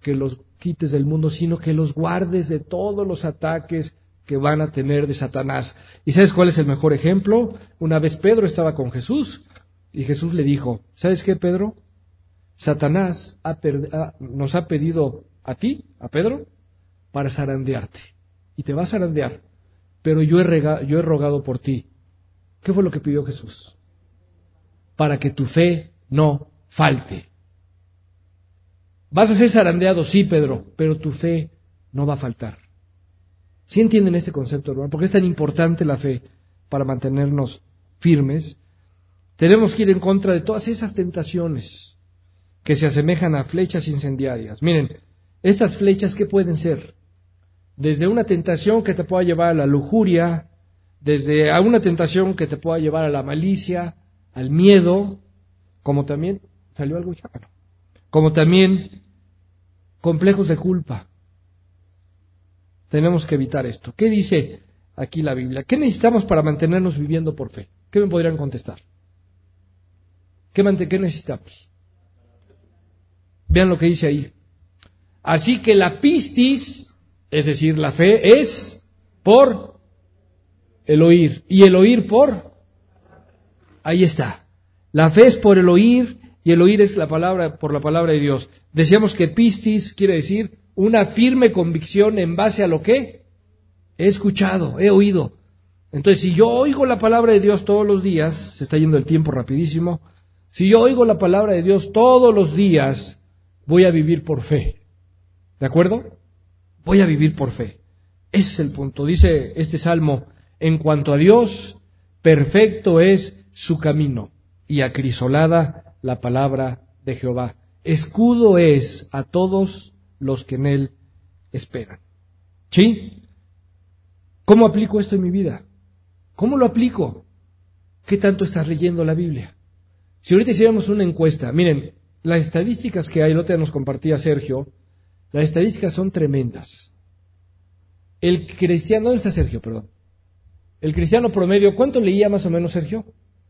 S1: que los quites del mundo, sino que los guardes de todos los ataques que van a tener de Satanás. ¿Y sabes cuál es el mejor ejemplo? Una vez Pedro estaba con Jesús y Jesús le dijo, ¿sabes qué, Pedro? Satanás ha per- ha, nos ha pedido a ti, a Pedro, para zarandearte. Y te va a zarandear. Pero yo he, rega- yo he rogado por ti. ¿Qué fue lo que pidió Jesús? Para que tu fe no falte. Vas a ser zarandeado, sí, Pedro, pero tu fe no va a faltar. ¿Sí entienden este concepto, hermano? Porque es tan importante la fe para mantenernos firmes. Tenemos que ir en contra de todas esas tentaciones que se asemejan a flechas incendiarias. Miren, estas flechas, ¿qué pueden ser? Desde una tentación que te pueda llevar a la lujuria, desde a una tentación que te pueda llevar a la malicia, al miedo, como también, ¿salió algo ya? No. Como también complejos de culpa. Tenemos que evitar esto. ¿Qué dice aquí la Biblia? ¿Qué necesitamos para mantenernos viviendo por fe? ¿Qué me podrían contestar? ¿Qué, mant- qué necesitamos? Vean lo que dice ahí. Así que la pistis, es decir, la fe, es por el oír. Y el oír por... Ahí está. La fe es por el oír y el oír es la palabra, por la palabra de Dios. Decíamos que pistis quiere decir una firme convicción en base a lo que he escuchado, he oído. Entonces, si yo oigo la palabra de Dios todos los días, se está yendo el tiempo rapidísimo, si yo oigo la palabra de Dios todos los días, voy a vivir por fe. ¿De acuerdo? Voy a vivir por fe. Ese es el punto. Dice este salmo, en cuanto a Dios, perfecto es su camino y acrisolada la palabra de Jehová. Escudo es a todos los que en él esperan. ¿Sí? ¿Cómo aplico esto en mi vida? ¿Cómo lo aplico? ¿Qué tanto estás leyendo la Biblia? Si ahorita hiciéramos una encuesta, miren, las estadísticas que hay, el otro día nos compartía Sergio, las estadísticas son tremendas. El cristiano, ¿dónde está Sergio? Perdón. El cristiano promedio, ¿cuánto leía más o menos, Sergio?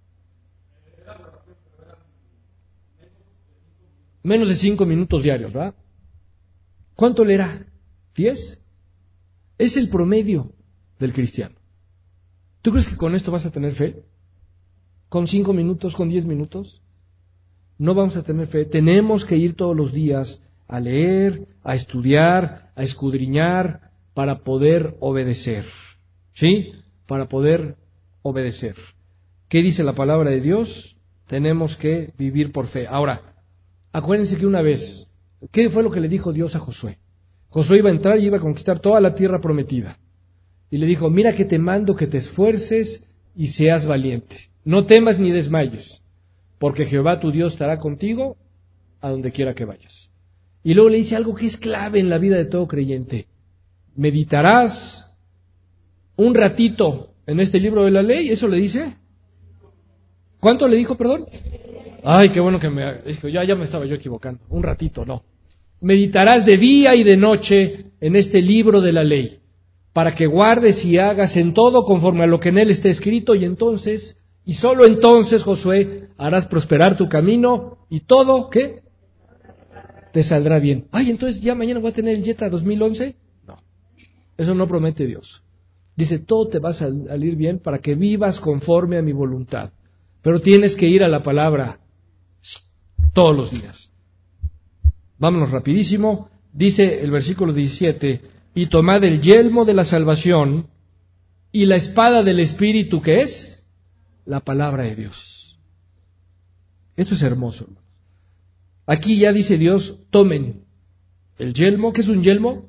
S1: Menos de cinco minutos diarios, ¿verdad? ¿Cuánto leerá? ¿Diez? Es el promedio del cristiano. ¿Tú crees que con esto vas a tener fe? ¿Con cinco minutos, con diez minutos? No vamos a tener fe. Tenemos que ir todos los días a leer, a estudiar, a escudriñar, para poder obedecer. ¿Sí? Para poder obedecer. ¿Qué dice la palabra de Dios? Tenemos que vivir por fe. Ahora, acuérdense que una vez, ¿qué fue lo que le dijo Dios a Josué? Josué iba a entrar y iba a conquistar toda la tierra prometida. Y le dijo, mira que te mando que te esfuerces y seas valiente. No temas ni desmayes, porque Jehová tu Dios estará contigo a donde quiera que vayas. Y luego le dice algo que es clave en la vida de todo creyente. Meditarás un ratito en este libro de la ley, ¿eso le dice? ¿Cuánto le dijo, perdón? Ay, qué bueno que me... Es que ya, ya me estaba yo equivocando. Un ratito, no. Meditarás de día y de noche en este libro de la ley, para que guardes y hagas en todo conforme a lo que en él está escrito, y entonces, y solo entonces, Josué, harás prosperar tu camino, y todo, ¿qué? Te saldrá bien. Ay, entonces ya mañana voy a tener el Jetta dos mil once. No, eso no promete Dios. Dice, todo te va a salir bien para que vivas conforme a mi voluntad. Pero tienes que ir a la palabra todos los días. Vámonos rapidísimo. Dice el versículo diecisiete, y tomad el yelmo de la salvación y la espada del Espíritu, ¿qué es? La palabra de Dios. Esto es hermoso, hermanos. Aquí ya dice Dios, tomen el yelmo. ¿Qué es un yelmo?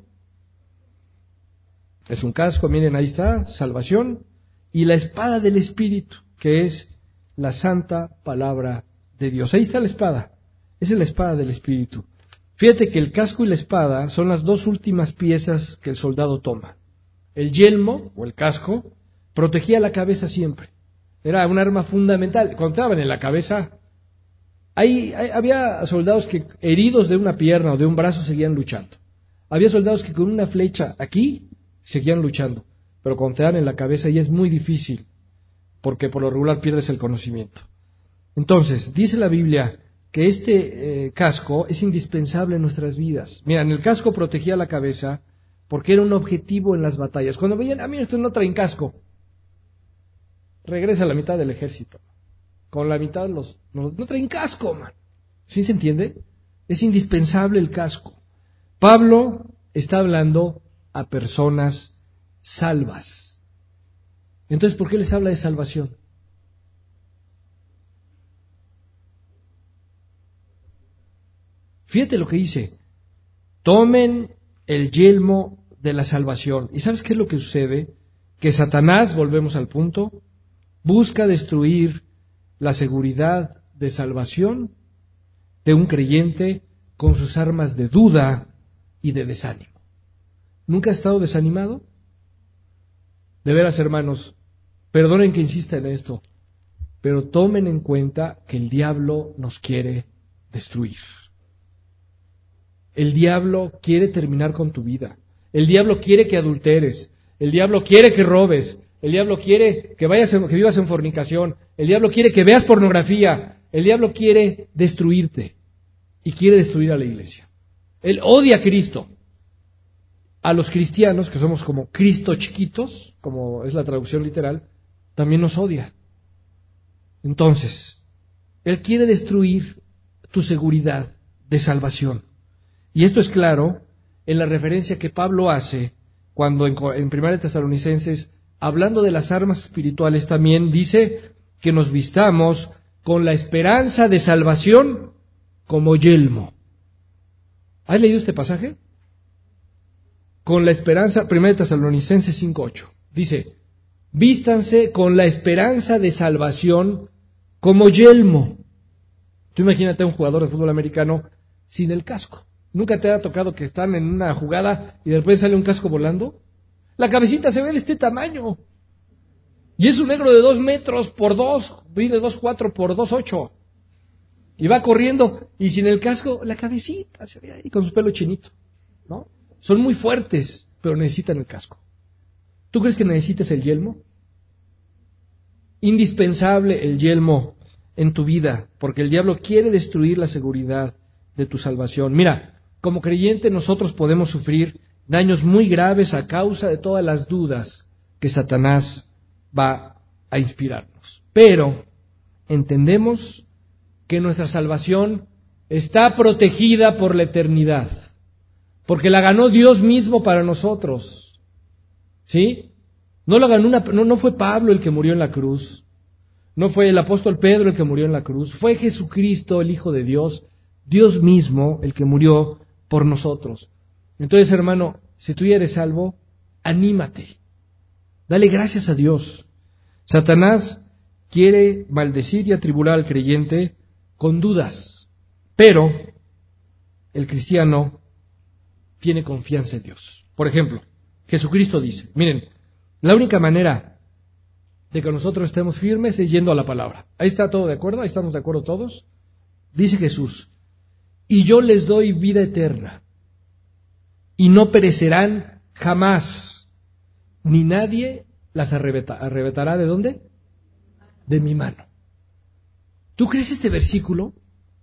S1: Es un casco, miren, ahí está, salvación. Y la espada del Espíritu, que es la santa palabra de Dios. Ahí está la espada. Esa es la espada del Espíritu. Fíjate que el casco y la espada son las dos últimas piezas que el soldado toma. El yelmo, o el casco, protegía la cabeza siempre. Era un arma fundamental. Cuando estaban en la cabeza, ahí, ahí había soldados que heridos de una pierna o de un brazo seguían luchando. Había soldados que con una flecha aquí seguían luchando. Pero cuando te dan en la cabeza ya es muy difícil, porque por lo regular pierdes el conocimiento. Entonces, dice la Biblia que este eh, casco es indispensable en nuestras vidas. Mira, en el casco protegía la cabeza porque era un objetivo en las batallas. Cuando veían, a mí ustedes no traen casco, regresa a la mitad del ejército. Con la mitad los no, no traen casco, man. ¿Sí se entiende? Es indispensable el casco. Pablo está hablando a personas salvas. Entonces, ¿por qué les habla de salvación? Fíjate lo que dice. Tomen el yelmo de la salvación. ¿Y sabes qué es lo que sucede? Que Satanás, volvemos al punto, busca destruir la seguridad de salvación de un creyente con sus armas de duda y de desánimo. ¿Nunca has estado desanimado? De veras, hermanos, perdonen que insista en esto, pero tomen en cuenta que el diablo nos quiere destruir. El diablo quiere terminar con tu vida. El diablo quiere que adulteres. El diablo quiere que robes. El diablo quiere que vayas en, que vivas en fornicación. El diablo quiere que veas pornografía. El diablo quiere destruirte y quiere destruir a la iglesia. Él odia a Cristo. A los cristianos, que somos como Cristo chiquitos, como es la traducción literal, también nos odia. Entonces, él quiere destruir tu seguridad de salvación. Y esto es claro en la referencia que Pablo hace cuando en, en Primera de Tesalonicenses, hablando de las armas espirituales, también dice que nos vistamos con la esperanza de salvación como yelmo. ¿Has leído este pasaje? Con la esperanza, Primera de Tesalonicenses cinco ocho, dice, vístanse con la esperanza de salvación como yelmo. Tú imagínate a un jugador de fútbol americano sin el casco. ¿Nunca te ha tocado que están en una jugada y de repente sale un casco volando? La cabecita se ve de este tamaño. Y es un negro de dos metros por dos, de dos cuatro por dos ocho. Y va corriendo y sin el casco, la cabecita se ve ahí con su pelo chinito, ¿no? Son muy fuertes, pero necesitan el casco. ¿Tú crees que necesitas el yelmo? Indispensable el yelmo en tu vida, porque el diablo quiere destruir la seguridad de tu salvación. Mira, como creyente nosotros podemos sufrir daños muy graves a causa de todas las dudas que Satanás va a inspirarnos. Pero entendemos que nuestra salvación está protegida por la eternidad, porque la ganó Dios mismo para nosotros. ¿Sí? No la ganó una, no, no fue Pablo el que murió en la cruz, no fue el apóstol Pedro el que murió en la cruz, fue Jesucristo, el Hijo de Dios, Dios mismo el que murió por nosotros. Entonces, hermano, si tú ya eres salvo, anímate, dale gracias a Dios. Satanás quiere maldecir y atribular al creyente con dudas, pero el cristiano tiene confianza en Dios. Por ejemplo, Jesucristo dice, miren, la única manera de que nosotros estemos firmes es yendo a la palabra. Ahí está todo de acuerdo, ahí estamos de acuerdo todos. Dice Jesús, y yo les doy vida eterna, y no perecerán jamás, ni nadie las arrebata, arrebatará ¿de dónde? De mi mano. ¿Tú crees este versículo?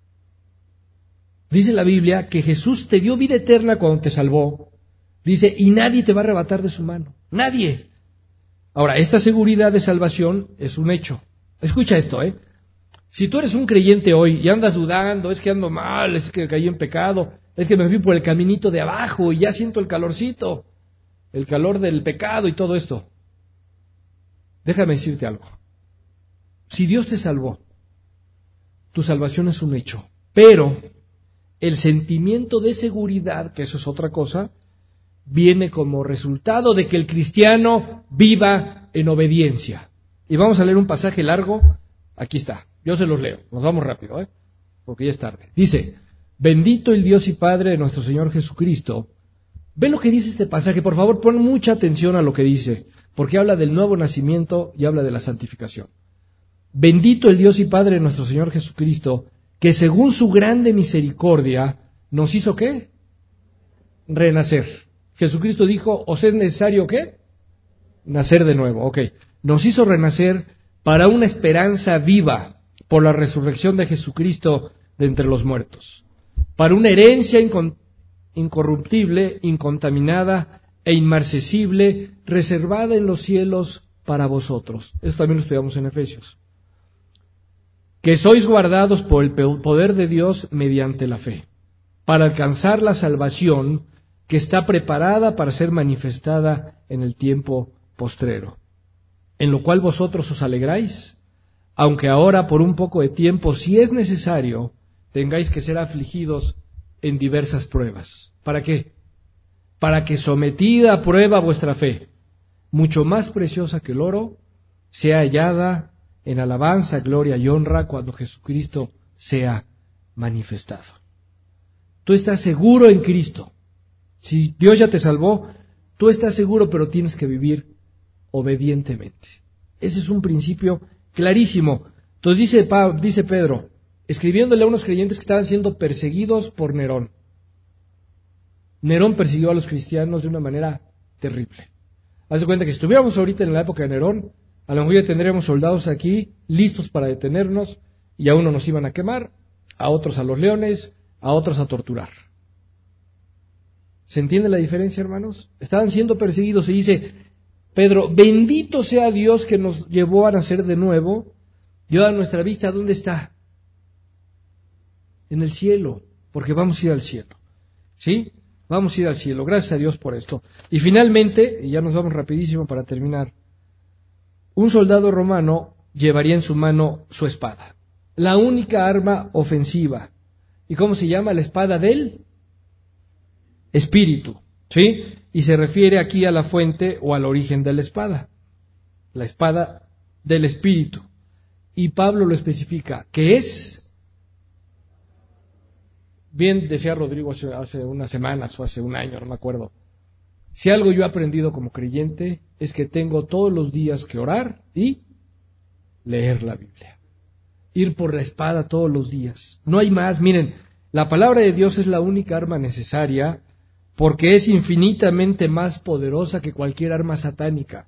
S1: Dice la Biblia que Jesús te dio vida eterna cuando te salvó. Dice, y nadie te va a arrebatar de su mano. Nadie. Ahora, esta seguridad de salvación es un hecho. Escucha esto, ¿eh? Si tú eres un creyente hoy y andas dudando, es que ando mal, es que caí en pecado, es que me fui por el caminito de abajo y ya siento el calorcito, el calor del pecado y todo esto. Déjame decirte algo. Si Dios te salvó, tu salvación es un hecho, pero el sentimiento de seguridad, que eso es otra cosa, viene como resultado de que el cristiano viva en obediencia. Y vamos a leer un pasaje largo, aquí está, yo se los leo, nos vamos rápido, ¿eh? Porque ya es tarde. Dice, bendito el Dios y Padre de nuestro Señor Jesucristo. Ve lo que dice este pasaje, por favor, pon mucha atención a lo que dice, porque habla del nuevo nacimiento y habla de la santificación. Bendito el Dios y Padre de nuestro Señor Jesucristo, que según su grande misericordia nos hizo ¿qué? Renacer. Jesucristo dijo, ¿os es necesario qué? Nacer de nuevo, ok. Nos hizo renacer para una esperanza viva por la resurrección de Jesucristo de entre los muertos, para una herencia incon- incorruptible, incontaminada e inmarcesible, reservada en los cielos para vosotros. Eso también lo estudiamos en Efesios. Que sois guardados por el poder de Dios mediante la fe, para alcanzar la salvación que está preparada para ser manifestada en el tiempo postrero, en lo cual vosotros os alegráis, aunque ahora por un poco de tiempo, si es necesario, tengáis que ser afligidos en diversas pruebas. ¿Para qué? Para que sometida a prueba vuestra fe, mucho más preciosa que el oro, sea hallada en alabanza, gloria y honra cuando Jesucristo sea manifestado. Tú estás seguro en Cristo. Si Dios ya te salvó, tú estás seguro, pero tienes que vivir obedientemente. Ese es un principio clarísimo. Entonces dice, dice Pedro, escribiéndole a unos creyentes que estaban siendo perseguidos por Nerón. Nerón persiguió a los cristianos de una manera terrible. Haz de cuenta que si estuviéramos ahorita en la época de Nerón, a lo mejor ya tendríamos soldados aquí listos para detenernos, y a uno nos iban a quemar, a otros a los leones, a otros a torturar. ¿Se entiende la diferencia, hermanos? Estaban siendo perseguidos y dice Pedro, bendito sea Dios que nos llevó a nacer de nuevo, y ahora nuestra vista, ¿dónde está? En el cielo, porque vamos a ir al cielo. ¿Sí? Vamos a ir al cielo. Gracias a Dios por esto. Y finalmente, y ya nos vamos rapidísimo para terminar, un soldado romano llevaría en su mano su espada, la única arma ofensiva. ¿Y cómo se llama? La espada del Espíritu. ¿Sí? Y se refiere aquí a la fuente o al origen de la espada. La espada del Espíritu. Y Pablo lo especifica, que es, bien decía Rodrigo hace, hace unas semanas o hace un año, no me acuerdo, si algo yo he aprendido como creyente es que tengo todos los días que orar y leer la Biblia. Ir por la espada todos los días. No hay más. Miren, la palabra de Dios es la única arma necesaria porque es infinitamente más poderosa que cualquier arma satánica.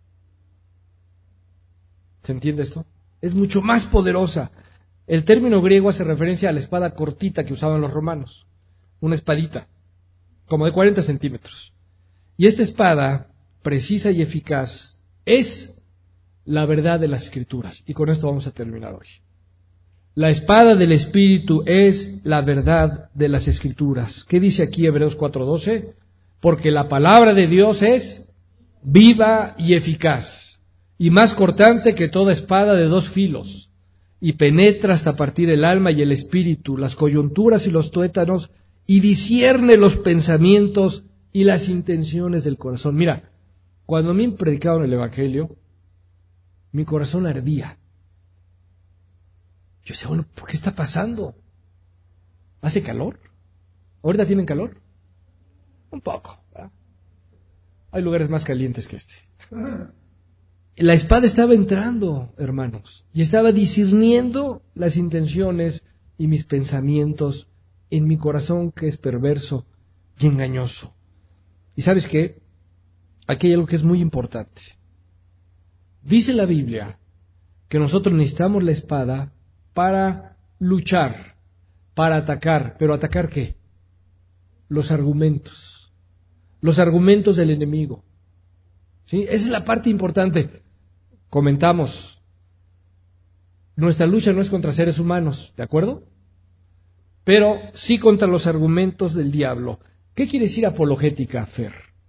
S1: ¿Se entiende esto? Es mucho más poderosa. El término griego hace referencia a la espada cortita que usaban los romanos. Una espadita, como de cuarenta centímetros. Y esta espada, precisa y eficaz, es la verdad de las Escrituras. Y con esto vamos a terminar hoy. La espada del Espíritu es la verdad de las Escrituras. ¿Qué dice aquí Hebreos cuatro doce? Porque la palabra de Dios es viva y eficaz, y más cortante que toda espada de dos filos, y penetra hasta partir el alma y el espíritu, las coyunturas y los tuétanos, y discierne los pensamientos y las intenciones del corazón. Mira, cuando a mí me predicaron el Evangelio, mi corazón ardía. Yo decía, bueno, ¿por qué está pasando? ¿Hace calor? ¿Ahorita tienen calor? Un poco, ¿verdad? Hay lugares más calientes que este. La espada estaba entrando, hermanos, y estaba discerniendo las intenciones y mis pensamientos en mi corazón, que es perverso y engañoso. ¿Y sabes qué? Aquí hay algo que es muy importante. Dice la Biblia que nosotros necesitamos la espada para luchar, para atacar. ¿Pero atacar qué? Los argumentos. Los argumentos del enemigo. ¿Sí? Esa es la parte importante. Comentamos, nuestra lucha no es contra seres humanos, ¿de acuerdo? Pero sí contra los argumentos del diablo. ¿Qué quiere decir apologética, Fer?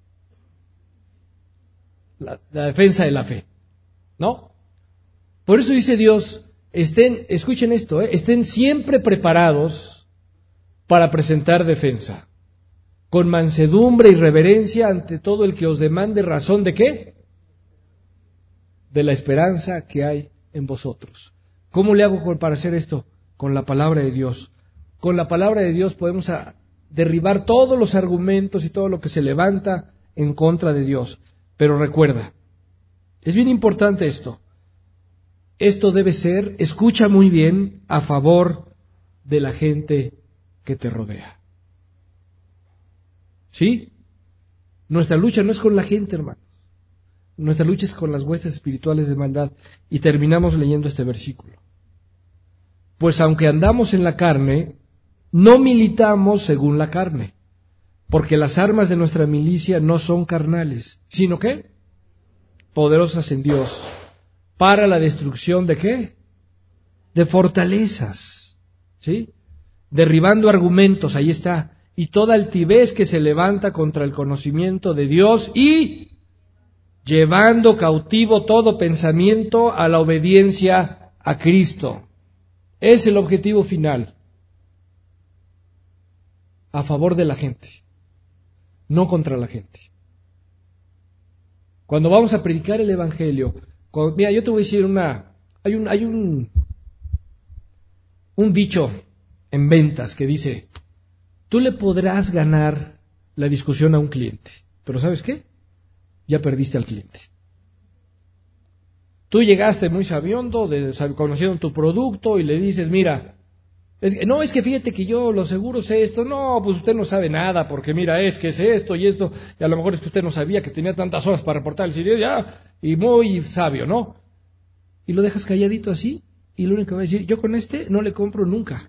S1: La, la defensa de la fe, ¿no? Por eso dice Dios, estén, escuchen esto, ¿eh? Estén siempre preparados para presentar defensa, con mansedumbre y reverencia ante todo el que os demande razón de qué, de la esperanza que hay en vosotros. ¿Cómo le hago para hacer esto? Con la palabra de Dios. Con la palabra de Dios podemos a derribar todos los argumentos y todo lo que se levanta en contra de Dios. Pero recuerda, es bien importante esto. Esto debe ser, escucha muy bien, a favor de la gente que te rodea. ¿Sí? Nuestra lucha no es con la gente, hermano. Nuestra lucha es con las huestes espirituales de maldad. Y terminamos leyendo este versículo. Pues aunque andamos en la carne, no militamos según la carne, porque las armas de nuestra milicia no son carnales, sino que poderosas en Dios, para la destrucción de ¿qué? De fortalezas, ¿sí? Derribando argumentos, ahí está, y toda altivez que se levanta contra el conocimiento de Dios y llevando cautivo todo pensamiento a la obediencia a Cristo. Es el objetivo final, a favor de la gente, no contra la gente. Cuando vamos a predicar el Evangelio, cuando, mira, yo te voy a decir una, hay un, hay un, un dicho en ventas que dice, tú le podrás ganar la discusión a un cliente, pero ¿sabes qué? Ya perdiste al cliente. Tú llegaste muy sabiondo, de, conocieron tu producto y le dices, mira, es que, no, es que fíjate que yo los seguros sé esto, no, pues usted no sabe nada, porque mira, es que es esto y esto, y a lo mejor es que usted no sabía que tenía tantas horas para reportar el sitio, ya, y muy sabio, ¿no? Y lo dejas calladito así, y lo único que va a decir, yo con este no le compro nunca.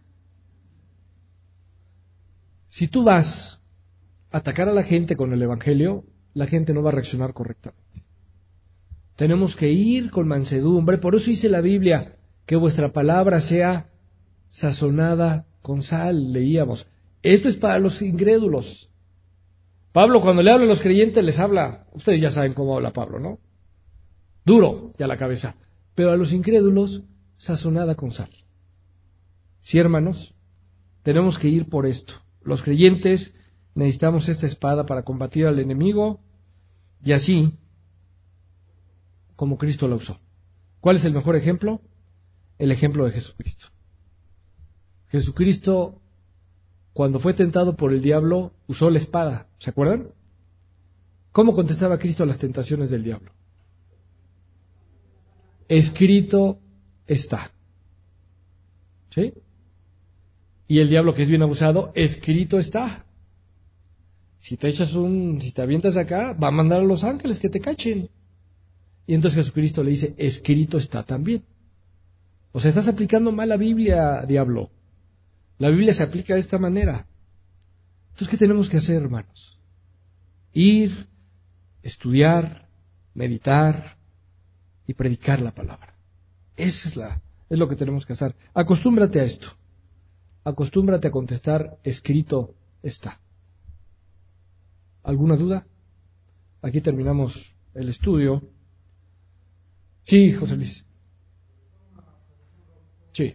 S1: Si tú vas a atacar a la gente con el Evangelio, la gente no va a reaccionar correctamente. Tenemos que ir con mansedumbre, por eso dice la Biblia, que vuestra palabra sea sazonada con sal, leíamos. Esto es para los incrédulos. Pablo cuando le habla a los creyentes les habla, ustedes ya saben cómo habla Pablo, ¿no? Duro, ya la cabeza. Pero a los incrédulos, sazonada con sal. Sí, hermanos, tenemos que ir por esto. Los creyentes necesitamos esta espada para combatir al enemigo y así como Cristo la usó. ¿Cuál es el mejor ejemplo? El ejemplo de Jesucristo. Jesucristo, cuando fue tentado por el diablo, usó la espada. ¿Se acuerdan? ¿Cómo contestaba Cristo a las tentaciones del diablo? Escrito está. ¿Sí? Y el diablo, que es bien abusado, escrito está. Si te echas un, si te avientas acá, va a mandar a los ángeles que te cachen. Y entonces Jesucristo le dice, escrito está también. O sea, estás aplicando mal la Biblia, diablo. La Biblia se aplica de esta manera. Entonces, ¿qué tenemos que hacer, hermanos? Ir, estudiar, meditar y predicar la palabra. Esa es la, es lo que tenemos que hacer. Acostúmbrate a esto. Acostúmbrate a contestar, escrito está. ¿Alguna duda? Aquí terminamos el estudio. Sí, José Luis. Sí.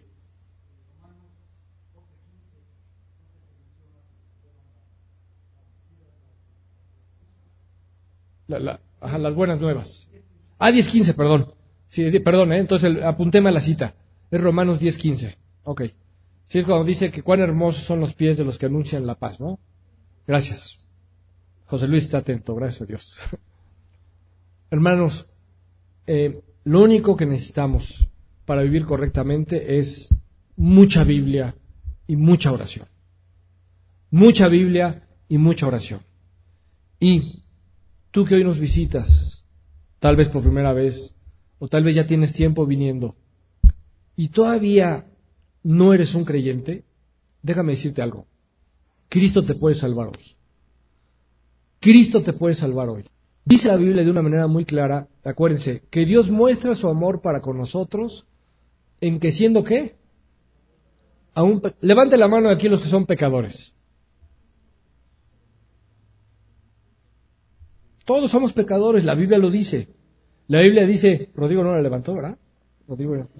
S1: La, la, ajá, las buenas nuevas. Ah, diez quince, perdón. Sí, sí, perdón, ¿eh? Entonces el, apuntéme a la cita. Es Romanos diez quince. Ok. Sí, es cuando dice que cuán hermosos son los pies de los que anuncian la paz, ¿no? Gracias. José Luis está atento, gracias a Dios. Hermanos, eh, lo único que necesitamos para vivir correctamente es mucha Biblia y mucha oración. Mucha Biblia y mucha oración. Y tú que hoy nos visitas, tal vez por primera vez, o tal vez ya tienes tiempo viniendo, y todavía no eres un creyente, déjame decirte algo. Cristo te puede salvar hoy. Cristo te puede salvar hoy. Dice la Biblia de una manera muy clara, acuérdense, que Dios muestra su amor para con nosotros en que siendo ¿qué? Aún pe- Levante la mano aquí los que son pecadores. Todos somos pecadores, la Biblia lo dice. La Biblia dice, Rodrigo no la levantó, ¿verdad? Rodrigo no.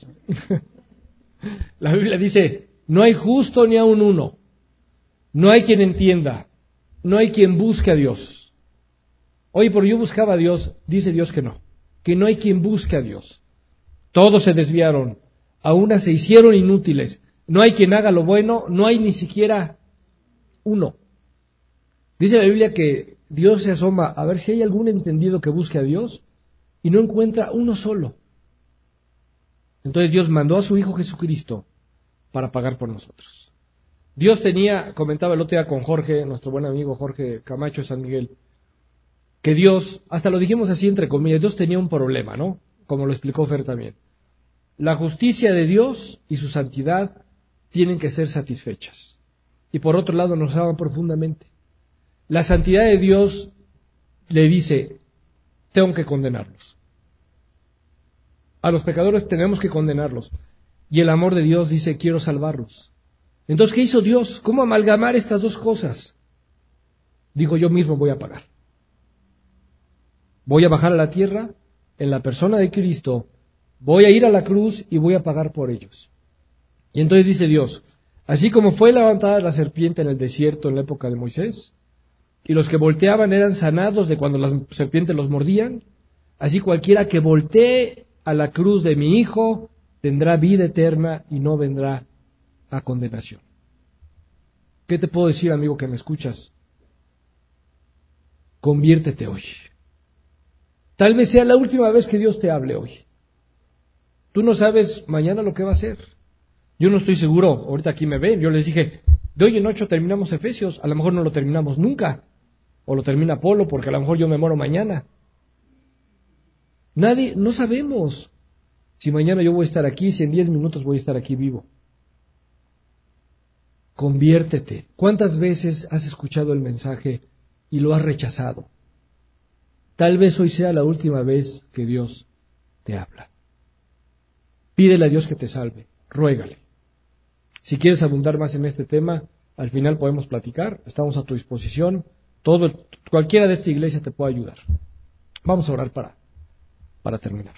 S1: La Biblia dice, no hay justo ni aun uno. No hay quien entienda. No hay quien busque a Dios. Oye, pero yo buscaba a Dios, dice Dios que no. Que no hay quien busque a Dios. Todos se desviaron. A unas se hicieron inútiles. No hay quien haga lo bueno, no hay ni siquiera uno. Dice la Biblia que Dios se asoma a ver si hay algún entendido que busque a Dios y no encuentra uno solo. Entonces Dios mandó a su Hijo Jesucristo para pagar por nosotros. Dios tenía, comentaba el otro día con Jorge, nuestro buen amigo Jorge Camacho de San Miguel, que Dios, hasta lo dijimos así entre comillas, Dios tenía un problema, ¿no? Como lo explicó Fer también. La justicia de Dios y su santidad tienen que ser satisfechas. Y por otro lado nos aman profundamente. La santidad de Dios le dice, tengo que condenarlos. A los pecadores tenemos que condenarlos. Y el amor de Dios dice, quiero salvarlos. Entonces, ¿qué hizo Dios? ¿Cómo amalgamar estas dos cosas? Dijo, yo mismo voy a pagar. Voy a bajar a la tierra en la persona de Cristo, voy a ir a la cruz y voy a pagar por ellos. Y entonces dice Dios, así como fue levantada la serpiente en el desierto en la época de Moisés, y los que volteaban eran sanados de cuando las serpientes los mordían, así cualquiera que voltee a la cruz de mi Hijo tendrá vida eterna y no vendrá a condenación. ¿Qué te puedo decir, amigo, que me escuchas? Conviértete hoy. Tal vez sea la última vez que Dios te hable hoy. Tú no sabes mañana lo que va a hacer. Yo no estoy seguro, ahorita aquí me ven, yo les dije, de hoy en ocho terminamos Efesios, a lo mejor no lo terminamos nunca, o lo termina Polo, porque a lo mejor yo me muero mañana. Nadie, no sabemos si mañana yo voy a estar aquí, si en diez minutos voy a estar aquí vivo. Conviértete. ¿Cuántas veces has escuchado el mensaje y lo has rechazado? Tal vez hoy sea la última vez que Dios te habla. Pídele a Dios que te salve, ruégale. Si quieres abundar más en este tema, al final podemos platicar, estamos a tu disposición. Todo, cualquiera de esta iglesia te puede ayudar. Vamos a orar para, para terminar.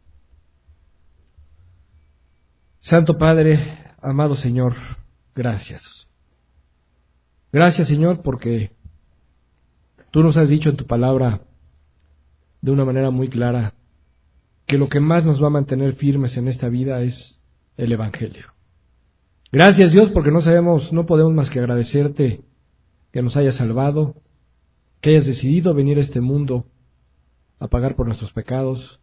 S1: Santo Padre, amado Señor, gracias. Gracias, Señor, porque tú nos has dicho en tu palabra de una manera muy clara que lo que más nos va a mantener firmes en esta vida es el Evangelio. Gracias, Dios, porque no sabemos, no podemos más que agradecerte que nos hayas salvado, que hayas decidido venir a este mundo a pagar por nuestros pecados.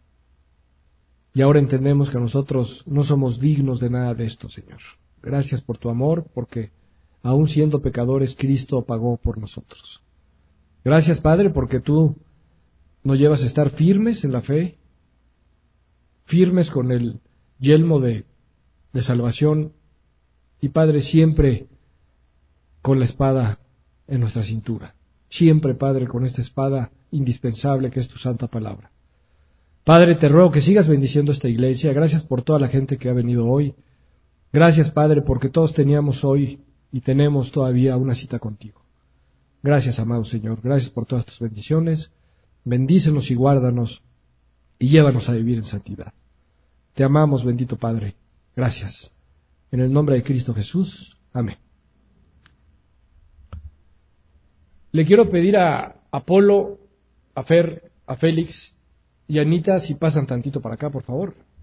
S1: Y ahora entendemos que nosotros no somos dignos de nada de esto, Señor. Gracias por tu amor, porque aun siendo pecadores, Cristo pagó por nosotros. Gracias, Padre, porque tú nos llevas a estar firmes en la fe, firmes con el yelmo de, de salvación, y Padre, siempre con la espada en nuestra cintura. Siempre, Padre, con esta espada indispensable que es tu santa palabra. Padre, te ruego que sigas bendiciendo esta iglesia. Gracias por toda la gente que ha venido hoy. Gracias, Padre, porque todos teníamos hoy y tenemos todavía una cita contigo. Gracias, amado Señor. Gracias por todas tus bendiciones. Bendícenos y guárdanos y llévanos a vivir en santidad. Te amamos, bendito Padre. Gracias. En el nombre de Cristo Jesús. Amén. Le quiero pedir a Apolo, a Fer, a Félix y a Anita si pasan tantito para acá, por favor.